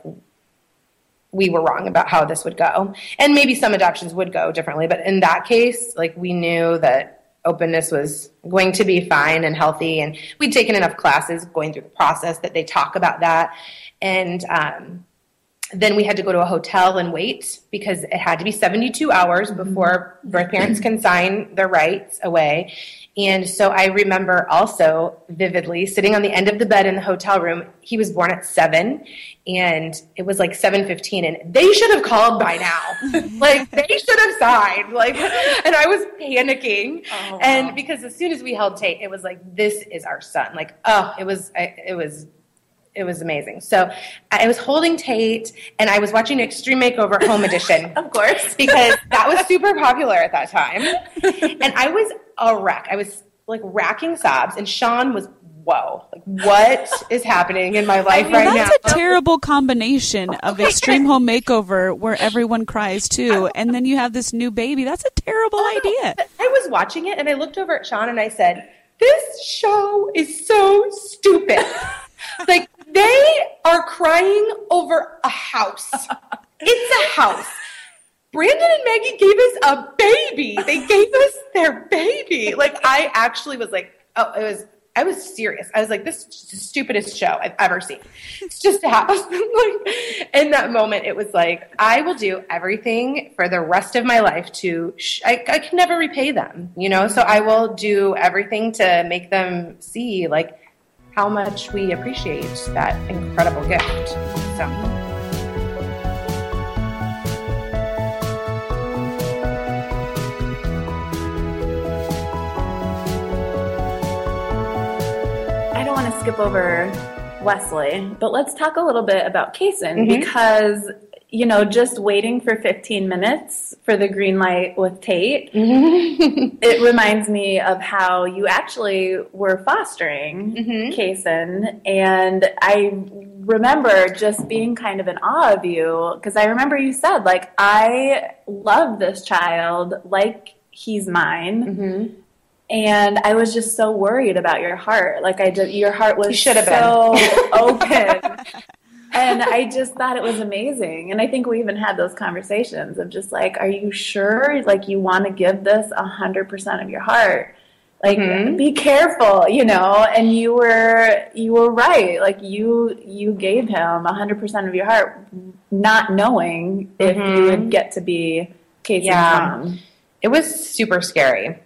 we were wrong about how this would go. And maybe some adoptions would go differently. But in that case, like we knew that openness was going to be fine and healthy. And we'd taken enough classes going through the process that they talk about that. And um, then we had to go to a hotel and wait because it had to be seventy-two hours before birth parents can sign their rights away. And so I remember also vividly sitting on the end of the bed in the hotel room. He was born at seven and it was like seven fifteen and they should have called by now. Like they should have signed. Like, and I was panicking. Oh, wow. And because as soon as we held Tate, it was like, this is our son. Like, oh, it was, it was, it was amazing. So I was holding Tate and I was watching Extreme Makeover Home Edition. Of course. Because that was super popular at that time. And I was a wreck. I was like racking sobs and Sean was, whoa, like what is happening in my life I mean, right that's now? That's a terrible combination of Extreme Home Makeover where everyone cries too. And then you have this new baby. That's a terrible oh, idea. I was watching it and I looked over at Sean and I said, this show is so stupid. Like, they are crying over a house. It's a house. Brandon and Maggie gave us a baby. They gave us their baby. Like, I actually was like, oh, it was, I was serious. I was like, this is the stupidest show I've ever seen. It's just a house. Like, in that moment, it was like, I will do everything for the rest of my life to, sh- I, I can never repay them, you know? So I will do everything to make them see, like, how much we appreciate that incredible gift. So. Want to skip over Wesley, but let's talk a little bit about Kaysen, mm-hmm. because, you know, just waiting for fifteen minutes for the green light with Tate, mm-hmm. it reminds me of how you actually were fostering mm-hmm. Kaysen, and I remember just being kind of in awe of you, because I remember you said, like, I love this child like he's mine. Mm-hmm. And I was just so worried about your heart. Like, I did, your heart was so open. And I just thought it was amazing. And I think we even had those conversations of just like, are you sure? Like, you want to give this one hundred percent of your heart? Like, mm-hmm. be careful, you know? And you were, you were right. Like, you, you gave him one hundred percent of your heart, not knowing mm-hmm. if you would get to be Kaysen's yeah. mom. It was super scary.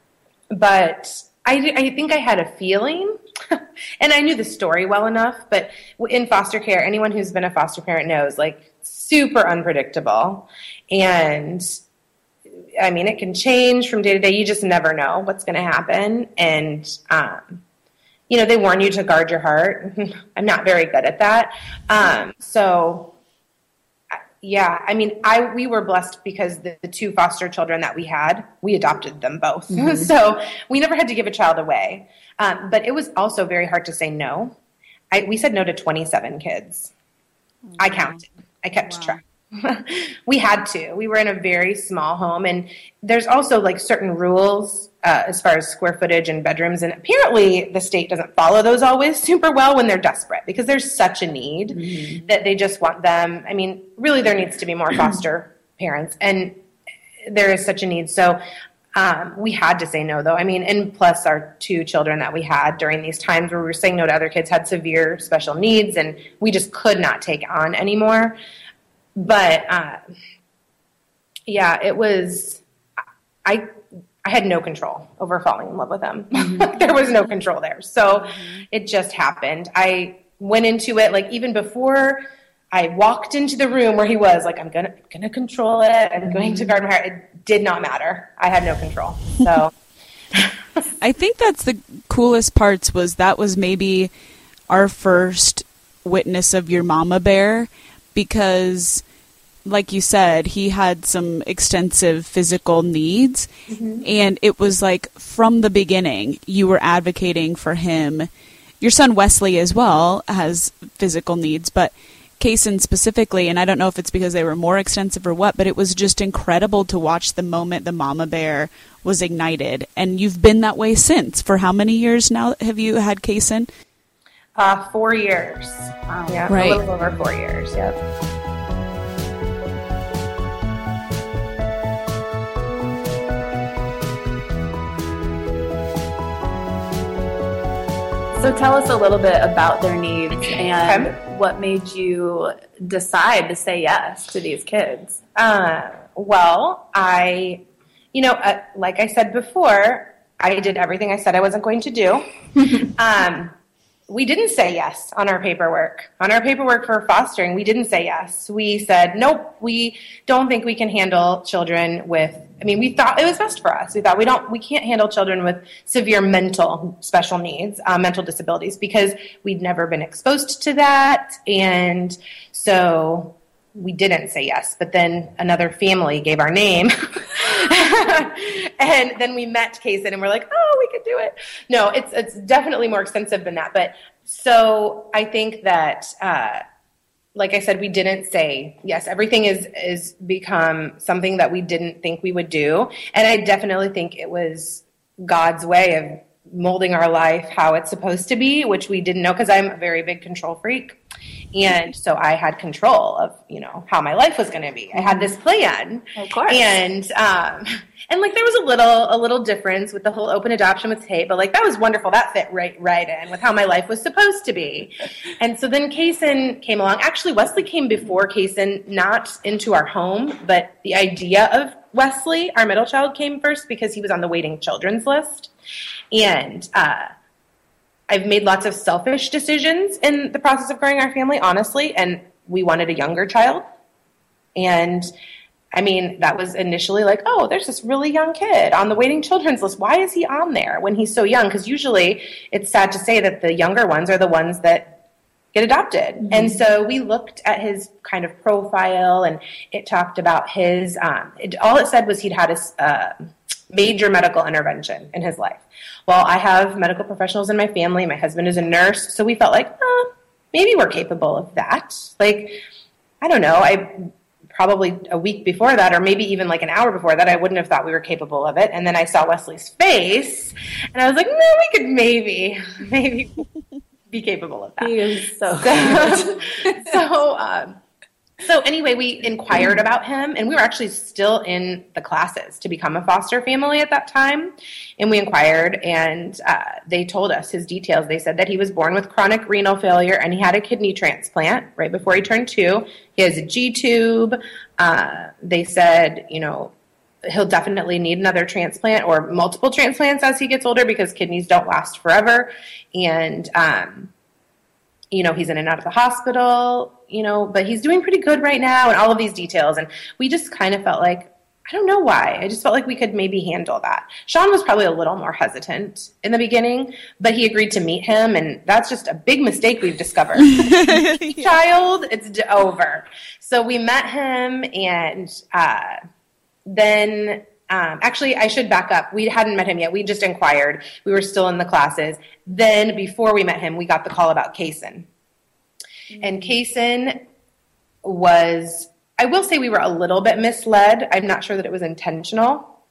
But I, I think I had a feeling, and I knew the story well enough, but in foster care, anyone who's been a foster parent knows, like, super unpredictable. And, I mean, it can change from day to day. You just never know what's going to happen. And, um, you know, they warn you to guard your heart. I'm not very good at that. Um, so... Yeah, I mean, I we were blessed because the, the two foster children that we had, we adopted them both. Mm-hmm. So we never had to give a child away. Um, but it was also very hard to say no. I, we said no to twenty-seven kids. Wow. I counted. I kept wow. track. We had to. We were in a very small home. And there's also, like, certain rules uh, as far as square footage and bedrooms. And apparently the state doesn't follow those always super well when they're desperate, because there's such a need mm-hmm. that they just want them. I mean, really, there needs to be more foster parents. And there is such a need. So um, we had to say no, though. I mean, and plus our two children that we had during these times where we were saying no to other kids had severe special needs, and we just could not take on anymore. But, uh, yeah, it was, I I had no control over falling in love with him. Mm-hmm. There was no control there. So mm-hmm. it just happened. I went into it, like, even before I walked into the room where he was, like, I'm going to gonna control it. I'm mm-hmm. going to guard my heart. It did not matter. I had no control. So I think that's the coolest parts was that was maybe our first witness of your mama bear, because, like you said, he had some extensive physical needs, mm-hmm. and it was like from the beginning you were advocating for him. Your son Wesley as well has physical needs, but Kaysen specifically, and I don't know if it's because they were more extensive or what, but it was just incredible to watch the moment the mama bear was ignited. And you've been that way since. For how many years now have you had Kaysen? Uh, four years. Wow. Yeah, right. A little over four years, yep. So tell us a little bit about their needs and okay. what made you decide to say yes to these kids. Uh, well, I, you know, uh, like I said before, I did everything I said I wasn't going to do. um, we didn't say yes on our paperwork. On our paperwork for fostering, we didn't say yes. We said, nope, we don't think we can handle children with, I mean, we thought it was best for us. We thought we don't, we can't handle children with severe mental special needs, uh, mental disabilities, because we'd never been exposed to that. And so we didn't say yes. But then another family gave our name. And then we met Kaysen and we're like, oh, we could do it. No, it's it's definitely more extensive than that. But so I think that, uh, like I said, we didn't say yes. Everything is is become something that we didn't think we would do. And I definitely think it was God's way of molding our life how it's supposed to be, which we didn't know, because I'm a very big control freak. And so I had control of, you know, how my life was going to be. I had this plan. Of course. And, um, and like there was a little, a little difference with the whole open adoption with Tate, but like that was wonderful. That fit right, right in with how my life was supposed to be. And so then Kaysen came along. Actually, Wesley came before Kaysen, not into our home, but the idea of Wesley, our middle child, came first because he was on the waiting children's list. And uh, I've made lots of selfish decisions in the process of growing our family, honestly, and we wanted a younger child. And I mean, that was initially like, oh, there's this really young kid on the waiting children's list. Why is he on there when he's so young? Because usually it's sad to say that the younger ones are the ones that get adopted. Mm-hmm. And so we looked at his kind of profile, and it talked about his, um, it, all it said was he'd had a uh, major medical intervention in his life. Well, I have medical professionals in my family. My husband is a nurse. So we felt like, oh, maybe we're capable of that. Like, I don't know. I probably a week before that, or maybe even like an hour before that, I wouldn't have thought we were capable of it. And then I saw Wesley's face, and I was like, no, we could maybe, maybe be capable of that. He is so so, so, um, so anyway, we inquired about him, and we were actually still in the classes to become a foster family at that time. And we inquired, and uh, they told us his details. They said that he was born with chronic renal failure, and he had a kidney transplant right before he turned two. He has a G-tube. Uh, they said, you know, he'll definitely need another transplant or multiple transplants as he gets older because kidneys don't last forever. And, um, you know, he's in and out of the hospital, you know, but he's doing pretty good right now, and all of these details. And we just kind of felt like, I don't know why. I just felt like we could maybe handle that. Sean was probably a little more hesitant in the beginning, but he agreed to meet him, and that's just a big mistake we've discovered. Child, it's over. So we met him, and uh, then um, actually, I should back up. We hadn't met him yet. We just inquired. We were still in the classes. Then before we met him, we got the call about Kaysen. Mm-hmm. And Kaysen was, I will say we were a little bit misled. I'm not sure that it was intentional.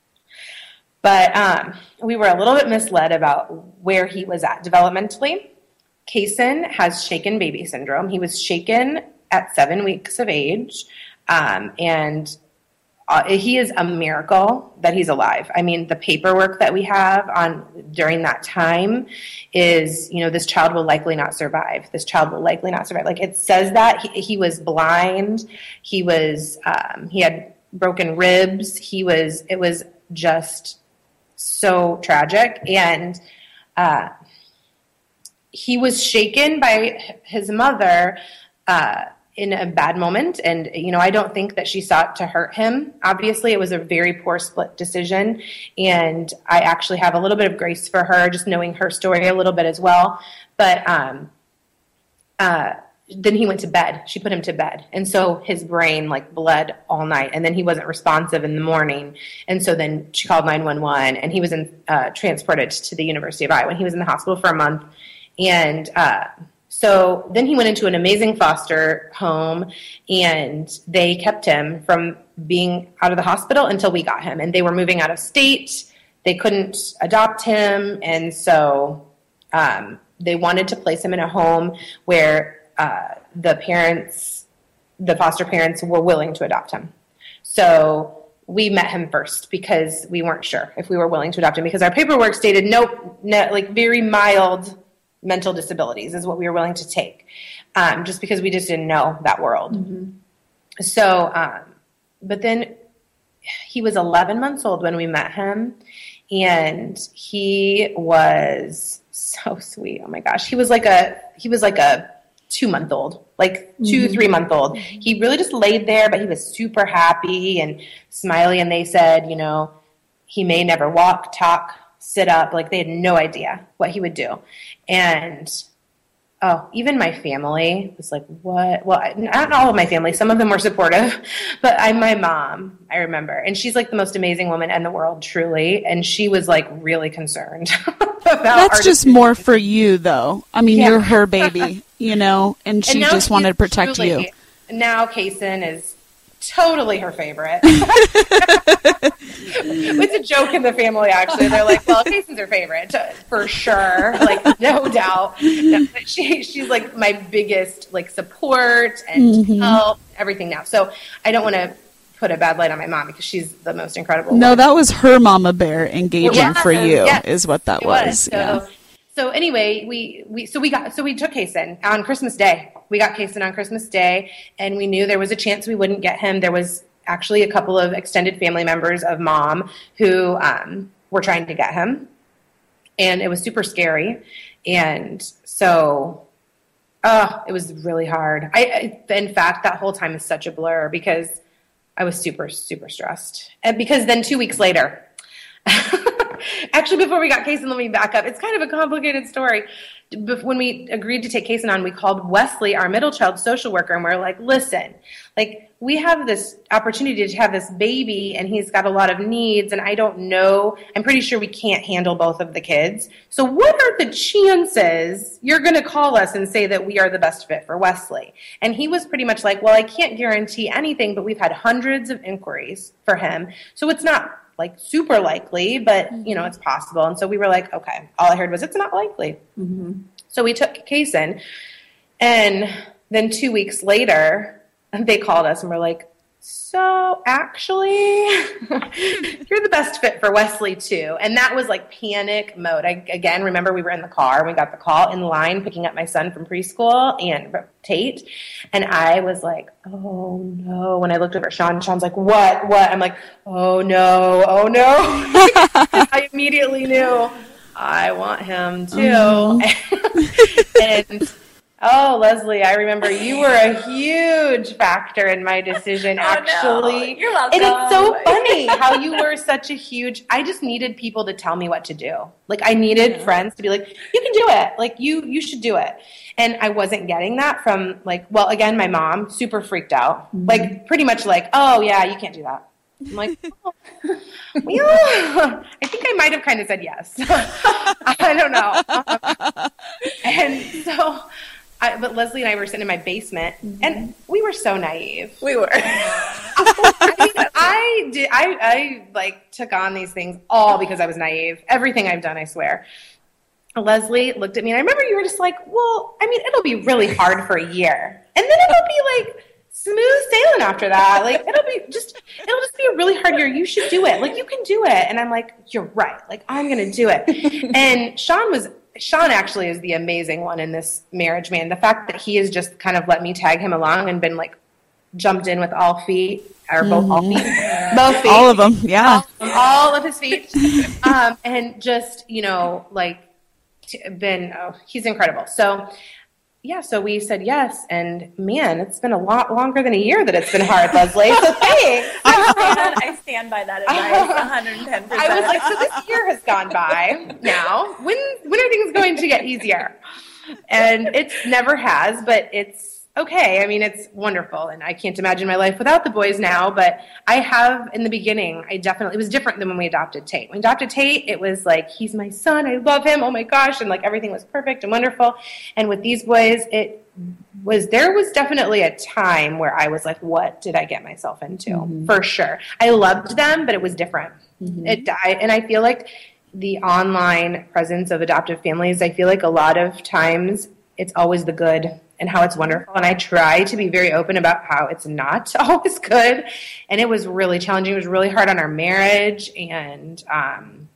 But um, we were a little bit misled about where he was at developmentally. Kaysen has shaken baby syndrome. He was shaken at seven weeks of age. Um, and Uh, he is a miracle that he's alive. I mean, the paperwork that we have on during that time is, you know, this child will likely not survive. This child will likely not survive. Like, it says that he, he was blind. He was, um, he had broken ribs. He was, it was just so tragic. And uh, he was shaken by his mother, uh, in a bad moment. And, you know, I don't think that she sought to hurt him. Obviously, it was a very poor split decision. And I actually have a little bit of grace for her, just knowing her story a little bit as well. But um, uh, then he went to bed. She put him to bed. And so his brain like bled all night. And then he wasn't responsive in the morning. And so then she called nine one one, and he was in, uh, transported to the University of Iowa. He was in the hospital for a month. And uh So then he went into an amazing foster home, and they kept him from being out of the hospital until we got him. And they were moving out of state. They couldn't adopt him. And so um, they wanted to place him in a home where uh, the parents, the foster parents, were willing to adopt him. So we met him first because we weren't sure if we were willing to adopt him, because our paperwork stated, nope, no, like very mild mental disabilities is what we were willing to take, um, just because we just didn't know that world. Mm-hmm. So, um, but then he was eleven months old when we met him, and he was so sweet. Oh my gosh. He was like a, he was like a two month old, like two, mm-hmm. three month old. He really just laid there, but he was super happy and smiley. And they said, you know, he may never walk, talk, sit up. Like, they had no idea what he would do. And, oh, even my family was like, what? Well, not all of my family. Some of them were supportive. But I, my mom, I remember. And she's like the most amazing woman in the world, truly. And she was like really concerned about That's just decisions. More for you, though. I mean, yeah. You're her baby, you know, and she and just wanted to protect truly, you. Now Kaysen is totally her favorite. It's a joke in the family, actually. They're like, well, Kayson's her favorite, for sure. Like, no doubt. No, but she, she's like my biggest like support and mm-hmm. help, everything now. So I don't want to put a bad light on my mom because she's the most incredible. No, one. That was her mama bear engaging yes, for you yes, is what that was. was. So, yeah. so anyway, we, we, so we got, so we took Kayson on Christmas Day. We got Kayson on Christmas Day, and we knew there was a chance we wouldn't get him. There was actually a couple of extended family members of mom who um, were trying to get him, and it was super scary. And so, oh, it was really hard. I, I, in fact, that whole time is such a blur because I was super, super stressed. And because then two weeks later, actually, before we got Kayson, let me back up. It's kind of a complicated story. When we agreed to take Kayson on, we called Wesley, our middle child social worker, and we're like, listen, like, we have this opportunity to have this baby, and he's got a lot of needs, and I don't know. I'm pretty sure we can't handle both of the kids. So what are the chances you're going to call us and say that we are the best fit for Wesley? And he was pretty much like, well, I can't guarantee anything, but we've had hundreds of inquiries for him. So it's not like super likely, but you know, it's possible. And so we were like, okay, all I heard was it's not likely. Mm-hmm. So we took Kayson, and then two weeks later, they called us and were like, so actually, you're the best fit for Wesley too. And that was like panic mode. I, again, remember we were in the car and we got the call in line picking up my son from preschool and Tate. And I was like, oh no. When I looked over at Sean, Sean's like, what, what? I'm like, oh no, oh no. I immediately knew I want him too. Mm-hmm. and Oh, Leslie, I remember you were a huge factor in my decision, oh, actually. No. You're welcome. And it's so funny how you were such a huge, I just needed people to tell me what to do. Like, I needed yeah. friends to be like, you can do it. Like, you, you should do it. And I wasn't getting that from, like, well, again, my mom, super freaked out. Mm-hmm. Like, pretty much like, oh, yeah, you can't do that. I'm like, oh, yeah. I think I might have kind of said yes. I don't know. And so... I, but Leslie and I were sitting in my basement, mm-hmm. and we were so naive. We were. I, mean, I did. I, I like took on these things all because I was naive. Everything I've done, I swear. Leslie looked at me, and I remember you were just like, "Well, I mean, it'll be really hard for a year, and then it'll be like smooth sailing after that. Like it'll be just, it'll just be a really hard year. You should do it. Like you can do it." And I'm like, "You're right. Like I'm gonna do it." And Sean was. Sean actually is the amazing one in this marriage, man. The fact that he has just kind of let me tag him along and been like jumped in with all feet, or both mm-hmm. all feet, both feet, all of them, yeah, all, all of his feet, um, and just you know like t- been oh, he's incredible. So yeah, so we said yes, and man, it's been a lot longer than a year that it's been hard, Leslie. So thanks. I stand, I stand by that advice, one hundred ten percent. I was like, so this year has gone by now. When when are things going to get easier? And it never has, but it's okay. I mean, it's wonderful, and I can't imagine my life without the boys now, but I have, in the beginning, I definitely, it was different than when we adopted Tate. When we adopted Tate, it was like, he's my son, I love him, oh my gosh, and like everything was perfect and wonderful. And with these boys, it was, there was definitely a time where I was like, what did I get myself into? Mm-hmm. For sure. I loved them, but it was different. Mm-hmm. It, I, and I feel like the online presence of adoptive families, I feel like a lot of times it's always the good and how it's wonderful. And I try to be very open about how it's not always good. And it was really challenging. It was really hard on our marriage. And um,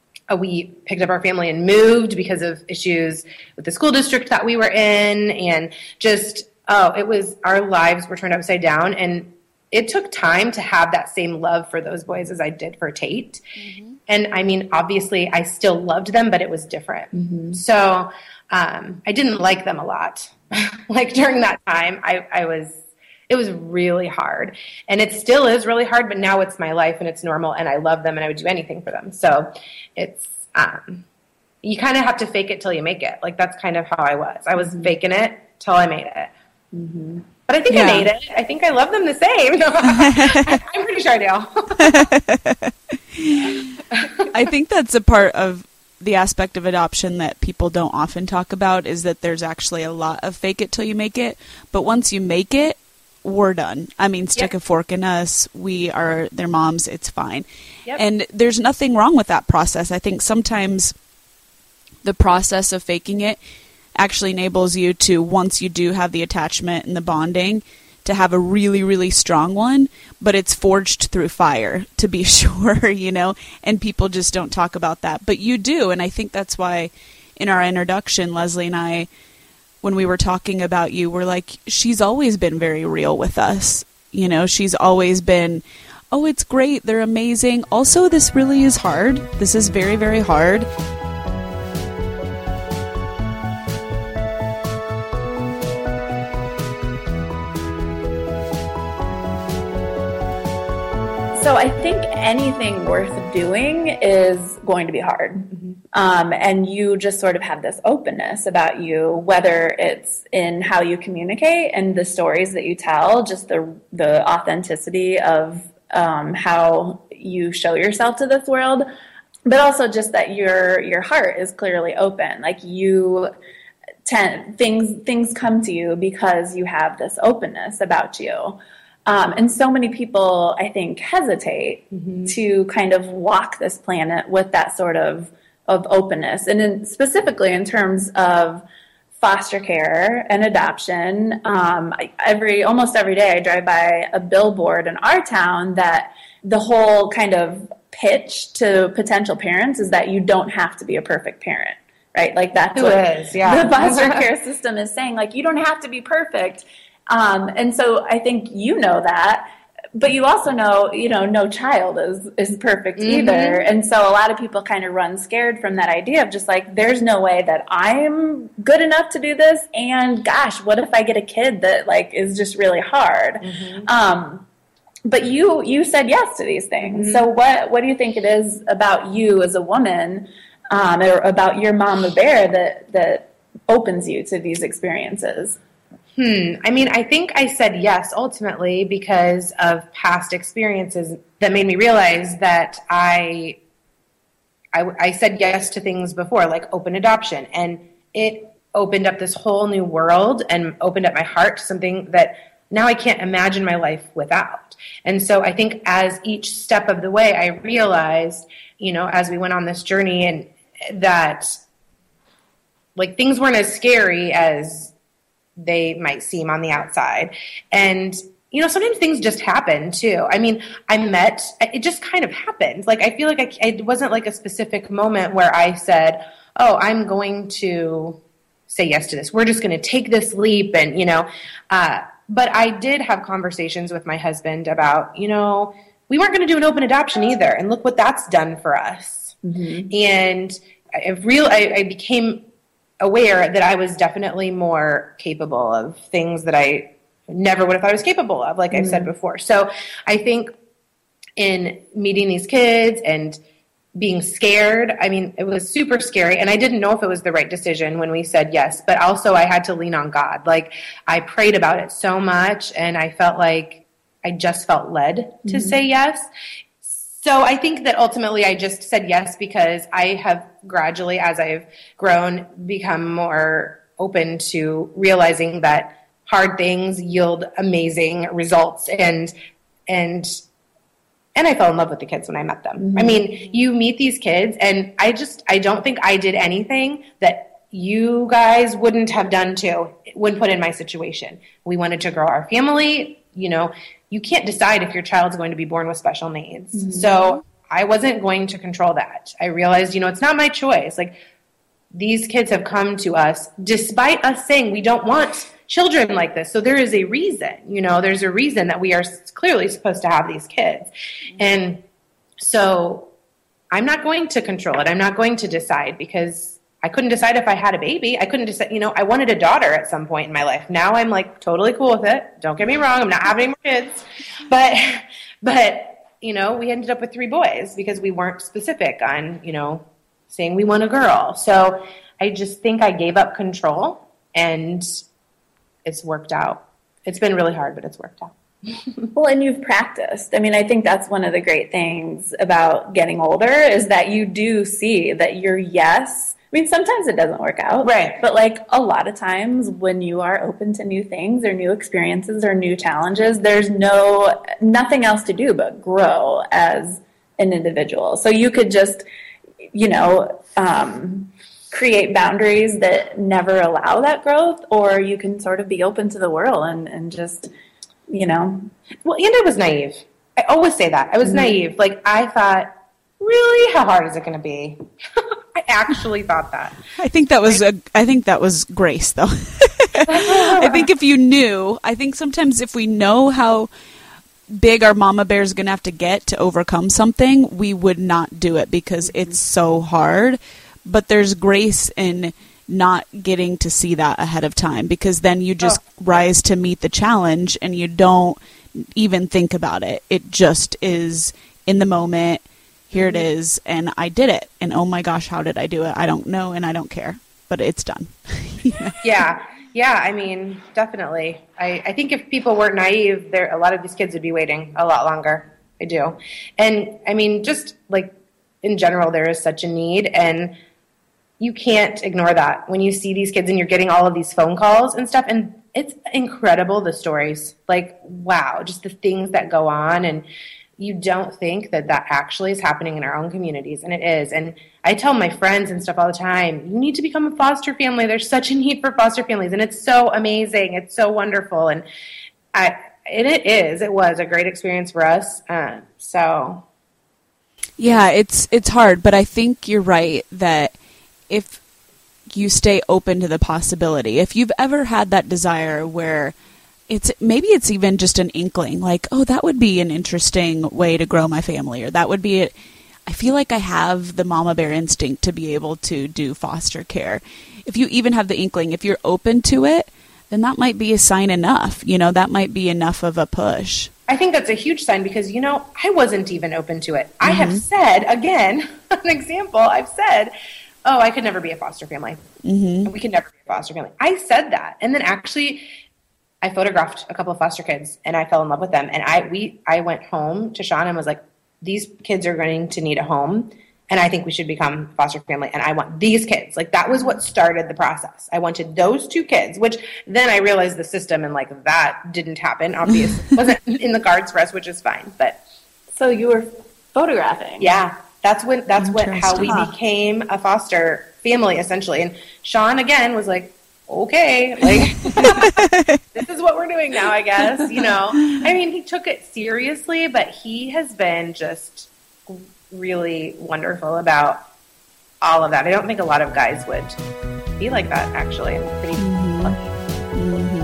we picked up our family and moved because of issues with the school district that we were in. And just, oh, it was, our lives were turned upside down. And it took time to have that same love for those boys as I did for Tate. Mm-hmm. And I mean, obviously I still loved them, but it was different. Mm-hmm. So um, I didn't like them a lot. Like during that time, I, I was, it was really hard. And it still is really hard, but now it's my life and it's normal and I love them and I would do anything for them. So it's, um, you kind of have to fake it till you make it. Like that's kind of how I was. I was faking it till I made it. Mm-hmm. But I think yeah. I made it. I think I love them the same. I'm pretty sure I do. I think that's a part of the aspect of adoption that people don't often talk about is that there's actually a lot of fake it till you make it. But once you make it, we're done. I mean, stick Yep. a fork in us. We are their moms. It's fine. Yep. And there's nothing wrong with that process. I think sometimes the process of faking it actually enables you to, once you do have the attachment and the bonding, to have a really, really strong one, but it's forged through fire, to be sure, you know, and people just don't talk about that. But you do, and I think that's why in our introduction, Leslie and I, when we were talking about you, we're like, she's always been very real with us. You know, she's always been, oh, it's great, they're amazing. Also, this really is hard. This is very, very hard. So I think anything worth doing is going to be hard. Mm-hmm. Um, and you just sort of have this openness about you, whether it's in how you communicate and the stories that you tell, just the the authenticity of um, how you show yourself to this world, but also just that your your heart is clearly open. Like you tend, things things come to you because you have this openness about you. Um, and so many people, I think, hesitate mm-hmm. to kind of walk this planet with that sort of, of openness. And in, specifically in terms of foster care and adoption, um, I, every almost every day I drive by a billboard in our town that the whole kind of pitch to potential parents is that you don't have to be a perfect parent. Right? Like that's Who what is, yeah. the foster care system is saying. Like, you don't have to be perfect. Um, and so I think you know that, but you also know, you know, no child is, is perfect mm-hmm. either. And so a lot of people kind of run scared from that idea of just like, there's no way that I'm good enough to do this. And gosh, what if I get a kid that like is just really hard? Mm-hmm. Um, but you, you said yes to these things. Mm-hmm. So what, what do you think it is about you as a woman, um, or about your mama bear that, that opens you to these experiences? Hmm. I mean, I think I said yes ultimately because of past experiences that made me realize that I, I, I said yes to things before, like open adoption, and it opened up this whole new world and opened up my heart to something that now I can't imagine my life without. And so I think as each step of the way, I realized, you know, as we went on this journey, and that like things weren't as scary as they might seem on the outside. And, you know, sometimes things just happen too. I mean, I met, it just kind of happened. Like, I feel like I, it wasn't like a specific moment where I said, oh, I'm going to say yes to this. We're just going to take this leap. And, you know, uh, but I did have conversations with my husband about, you know, we weren't going to do an open adoption either. And look what that's done for us. Mm-hmm. And I real, I, I became aware that I was definitely more capable of things that I never would have thought I was capable of, like mm-hmm. I've said before. So I think in meeting these kids and being scared, I mean, it was super scary, and I didn't know if it was the right decision when we said yes, but also I had to lean on God. Like, I prayed about it so much, and I felt like I just felt led to mm-hmm. say yes. So I think that ultimately I just said yes because I have gradually, as I've grown, become more open to realizing that hard things yield amazing results. And and and I fell in love with the kids when I met them. Mm-hmm. I mean, you meet these kids, and I just, I don't think I did anything that you guys wouldn't have done too when put in my situation. We wanted to grow our family, you know. You can't decide if your child's going to be born with special needs. Mm-hmm. So I wasn't going to control that. I realized, you know, it's not my choice. Like, these kids have come to us despite us saying we don't want children like this. So there is a reason, you know, there's a reason that we are clearly supposed to have these kids. Mm-hmm. And so I'm not going to control it. I'm not going to decide, because I couldn't decide if I had a baby. I couldn't decide, you know, I wanted a daughter at some point in my life. Now I'm like totally cool with it. Don't get me wrong. I'm not having any more kids. But, but, you know, we ended up with three boys because we weren't specific on, you know, saying we want a girl. So I just think I gave up control, and it's worked out. It's been really hard, but it's worked out. Well, and you've practiced. I mean, I think that's one of the great things about getting older is that you do see that your yes mean, sometimes it doesn't work out. Right. But like a lot of times when you are open to new things or new experiences or new challenges, there's no, nothing else to do but grow as an individual. So you could just, you know, um, create boundaries that never allow that growth, or you can sort of be open to the world and, and just, you know. Well, and I was naive. I always say that. I was mm-hmm. naive. Like, I thought, really, how hard is it going to be? I actually thought that. I think that was a, I think that was grace, though. I think if you knew, I think sometimes if we know how big our mama bear is going to have to get to overcome something, we would not do it because it's so hard. But there's grace in not getting to see that ahead of time, because then you just oh. rise to meet the challenge and you don't even think about it. It just is in the moment. Here it is. And I did it. And oh my gosh, how did I do it? I don't know. And I don't care, but it's done. Yeah. Yeah. I mean, definitely. I, I think if people weren't naive, there, a lot of these kids would be waiting a lot longer. I do. And I mean, just like in general, there is such a need, and you can't ignore that when you see these kids and you're getting all of these phone calls and stuff. And it's incredible, the stories. Like, wow, just the things that go on. And you don't think that that actually is happening in our own communities. And it is. And I tell my friends and stuff all the time, you need to become a foster family. There's such a need for foster families. And it's so amazing. It's so wonderful. And I, and it is, it was a great experience for us. Uh, so. Yeah, it's, it's hard, but I think you're right that if you stay open to the possibility, if you've ever had that desire where it's, maybe it's even just an inkling, like, oh, that would be an interesting way to grow my family, or that would be it. I feel like I have the mama bear instinct to be able to do foster care. If you even have the inkling, if you're open to it, then that might be a sign enough. You know, that might be enough of a push. I think that's a huge sign because, you know, I wasn't even open to it. Mm-hmm. I have said, again, an example, I've said, oh, I could never be a foster family. Mm-hmm. We could never be a foster family. I said that. And then actually I photographed a couple of foster kids and I fell in love with them. And I, we, I went home to Sean and was like, these kids are going to need a home. And I think we should become a foster family. And I want these kids. Like, that was what started the process. I wanted those two kids, which then I realized the system and like that didn't happen. Obviously it wasn't in the cards for us, which is fine. But so you were photographing. Yeah. That's when, that's what, how we became a foster family, essentially. And Sean, again, was like, okay, like, this is what we're doing now, I guess, you know. I mean, he took it seriously, but he has been just really wonderful about all of that. I don't think a lot of guys would be like that, actually. I'm pretty mm-hmm. lucky. Mm-hmm.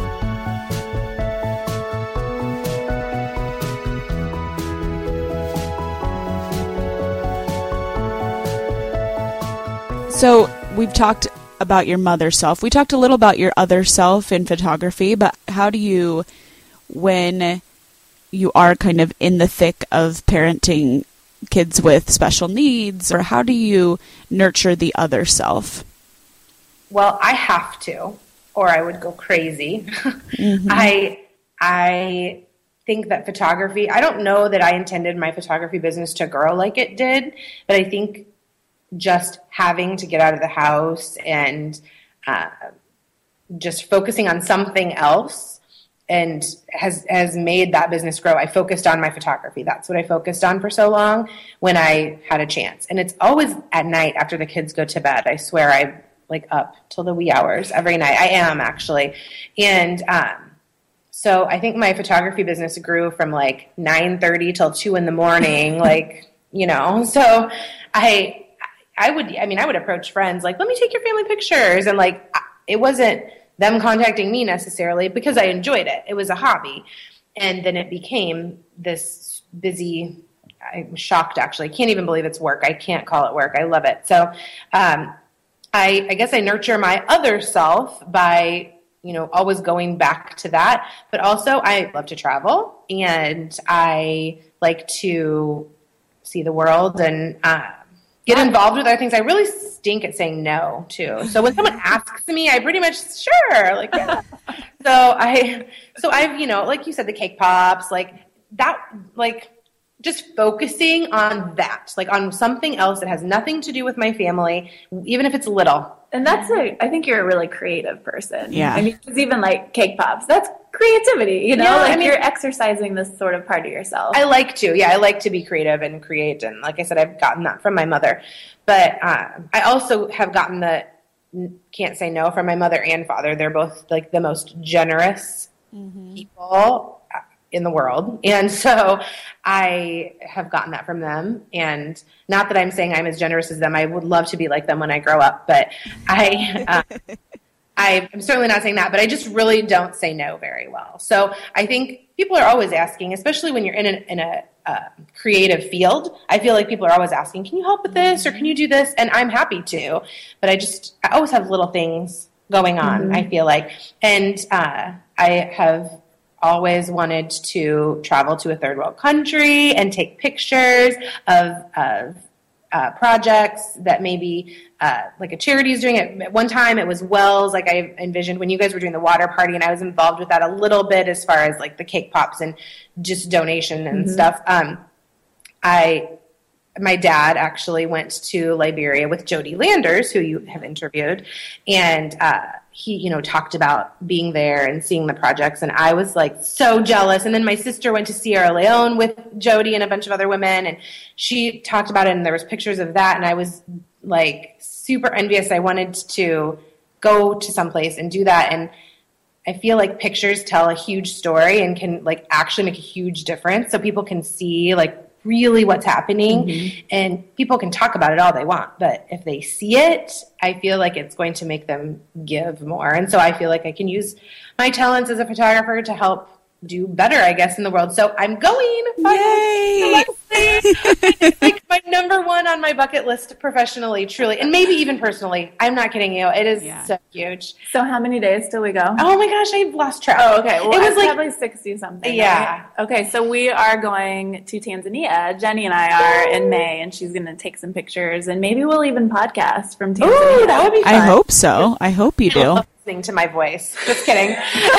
So we've talked about your mother self. We talked a little about your other self in photography, but how do you, when you are kind of in the thick of parenting kids with special needs, or how do you nurture the other self? Well, I have to, or I would go crazy. Mm-hmm. I, I think that photography, I don't know that I intended my photography business to grow like it did, but I think just having to get out of the house and uh, just focusing on something else and has has made that business grow. I focused on my photography. That's what I focused on for so long when I had a chance. And it's always at night after the kids go to bed. I swear I'm like up till the wee hours every night. I am actually. And um, so I think my photography business grew from like nine thirty till two in the morning, like, you know, so I... I would, I mean, I would approach friends like, let me take your family pictures. And like, it wasn't them contacting me necessarily because I enjoyed it. It was a hobby. And then it became this busy, I'm shocked actually. I can't even believe it's work. I can't call it work. I love it. So um, I, I guess I nurture my other self by, you know, always going back to that. But also I love to travel and I like to see the world and, uh, get involved with other things. I really stink at saying no too. So when someone asks me, I pretty much sure, like, yeah. so I, so I've, you know, like you said, the cake pops, like that, like just focusing on that, like on something else that has nothing to do with my family, even if it's little. And that's a, I think you're a really creative person. Yeah. I mean, because even like cake pops, that's creativity, you know, Yeah, like I mean, you're exercising this sort of part of yourself. I like to, yeah, I like to be creative and create. And like I said, I've gotten that from my mother. But um, I also have gotten the can't say no from my mother and father. They're both like the most generous mm-hmm. people in the world. And so I have gotten that from them. And not that I'm saying I'm as generous as them. I would love to be like them when I grow up. But I, uh, I'm certainly not saying that. But I just really don't say no very well. So I think people are always asking, especially when you're in, an, in a uh, creative field. I feel like people are always asking, can you help with this? Or can you do this? And I'm happy to. But I just, I always have little things going on, mm-hmm. I feel like. And uh, I have always wanted to travel to a third world country and take pictures of, of uh, projects that maybe uh, like a charity is doing it. At one time it was Wells, like I envisioned when you guys were doing the water party, and I was involved with that a little bit as far as like the cake pops and just donation and mm-hmm. stuff. Um, I My dad actually went to Liberia with Jody Landers, who you have interviewed, and uh, he, you know, talked about being there and seeing the projects, and I was like so jealous. And then my sister went to Sierra Leone with Jody and a bunch of other women, and she talked about it, and there was pictures of that, and I was like super envious. I wanted to go to someplace and do that, and I feel like pictures tell a huge story and can like actually make a huge difference, so people can see like really what's happening, mm-hmm. and people can talk about it all they want, but if they see it, I feel like it's going to make them give more. And so I feel like I can use my talents as a photographer to help do better, I guess, in the world. So I'm going. Yay! It's like my number one on my bucket list professionally, truly, and maybe even personally. I'm not kidding you. It is yeah. so huge. So how many days till we go? Oh my gosh, I've lost track. Oh, okay. Well, it was like probably sixty something. Yeah. Right? Okay, so we are going to Tanzania. Jenny and I are in May, and she's going to take some pictures, and maybe we'll even podcast from Tanzania. Ooh, that would be fun. I hope so. I hope you do. Listening to my voice. Just kidding.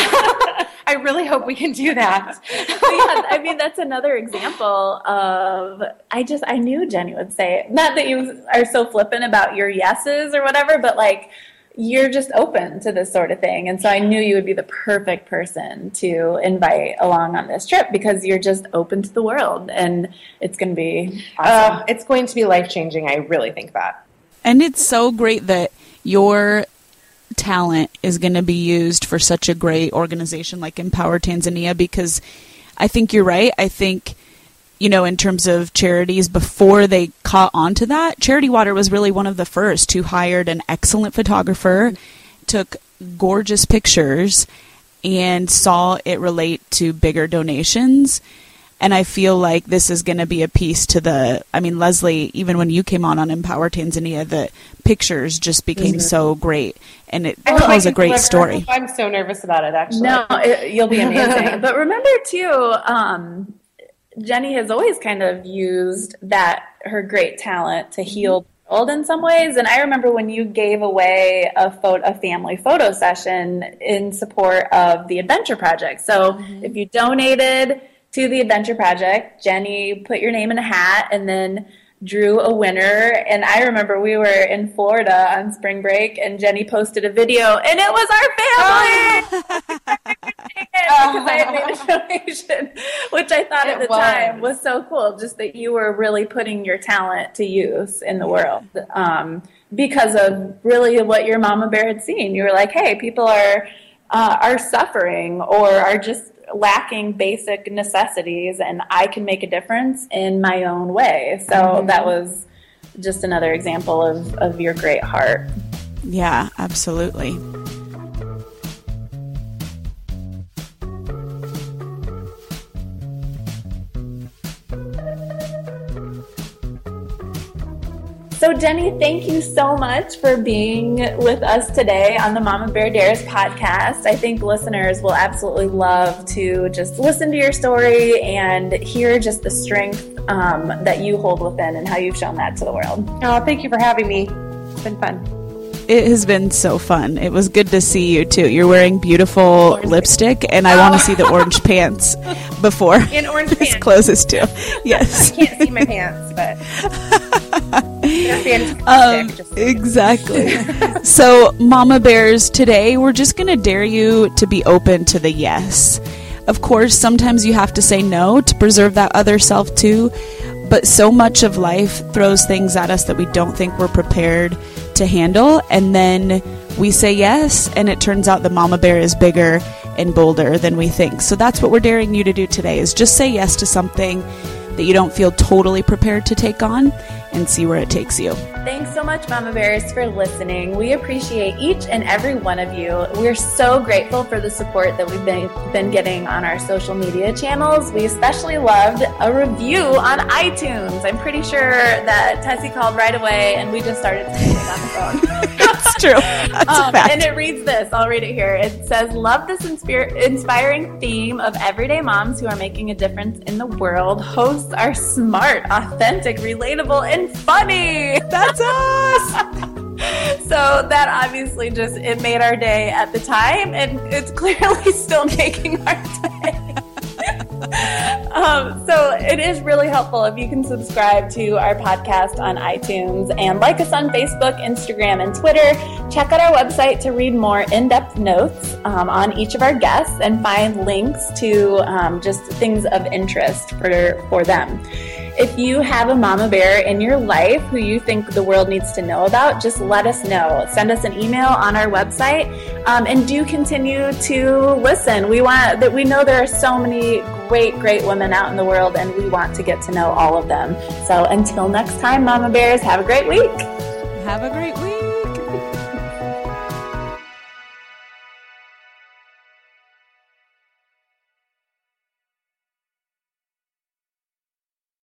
I really hope we can do that. Yeah, I mean, that's another example of, I just, I knew Jenny would say it. Not that you are so flippant about your yeses or whatever, but like, you're just open to this sort of thing. And so I knew you would be the perfect person to invite along on this trip because you're just open to the world, and it's going to be awesome. Uh, it's going to be life-changing. I really think that. And it's so great that your talent is going to be used for such a great organization like Empower Tanzania, because I think you're right. I think, you know, in terms of charities, before they caught on to that, Charity Water was really one of the first who hired an excellent photographer, took gorgeous pictures, and saw it relate to bigger donations. And I feel like this is going to be a piece to the, I mean, Leslie, even when you came on on Empower Tanzania, the pictures just became mm-hmm. so great. And it I tells a great story. I'm so nervous about it, actually. No, it, you'll be amazing. But remember, too, um, Jenny has always kind of used that, her great talent, to heal the world in some ways. And I remember when you gave away a, photo, a family photo session in support of the Adventure Project. So mm-hmm. if you donated to the Adventure Project, Jenny put your name in a hat and then drew a winner. And I remember we were in Florida on spring break, and Jenny posted a video, and it was our family! Because I had made a donation, which I thought It at the was. time was so cool, just that you were really putting your talent to use in the world. Um, because of really what your Mama Bear had seen. You were like, hey, people are uh, are suffering or are just lacking basic necessities, and I can make a difference in my own way. So mm-hmm. that was just another example of, of your great heart. Yeah, absolutely. So Jenny, thank you so much for being with us today on the Mama Bear Dares podcast. I think listeners will absolutely love to just listen to your story and hear just the strength um, that you hold within and how you've shown that to the world. Oh, thank you for having me. It's been fun. It has been so fun. It was good to see you too. You're wearing beautiful orange lipstick, and I oh. want to see the orange pants before and orange this pants. closes too. Yes, you can't see my pants, but they're fantastic. Um, exactly. So, Mama Bears, today we're just going to dare you to be open to the yes. Of course, sometimes you have to say no to preserve that other self too. But so much of life throws things at us that we don't think we're prepared to handle, and then we say yes, and it turns out the mama bear is bigger and bolder than we think. So that's what we're daring you to do today, is just say yes to something that you don't feel totally prepared to take on, and see where it takes you. Thanks so much, Mama Bears, for listening. We appreciate each and every one of you. We're so grateful for the support that we've been, been getting on our social media channels. We especially loved a review on iTunes. I'm pretty sure that Tessie called right away and we just started singing on the phone. That's true. That's um, a fact. And it reads this. I'll read it here. It says, love this inspir- inspiring theme of everyday moms who are making a difference in the world. Hosts are smart, authentic, relatable, and funny. That's us. So that obviously just, it made our day at the time, and it's clearly still making our day. um, so it is really helpful if you can subscribe to our podcast on iTunes and like us on Facebook, Instagram, and Twitter. Check out our website to read more in-depth notes um, on each of our guests and find links to um, just things of interest for, for them. If you have a mama bear in your life who you think the world needs to know about, just let us know. Send us an email on our website, um, and do continue to listen. We want that. We know there are so many great, great women out in the world, and we want to get to know all of them. So until next time, Mama Bears, have a great week. Have a great week.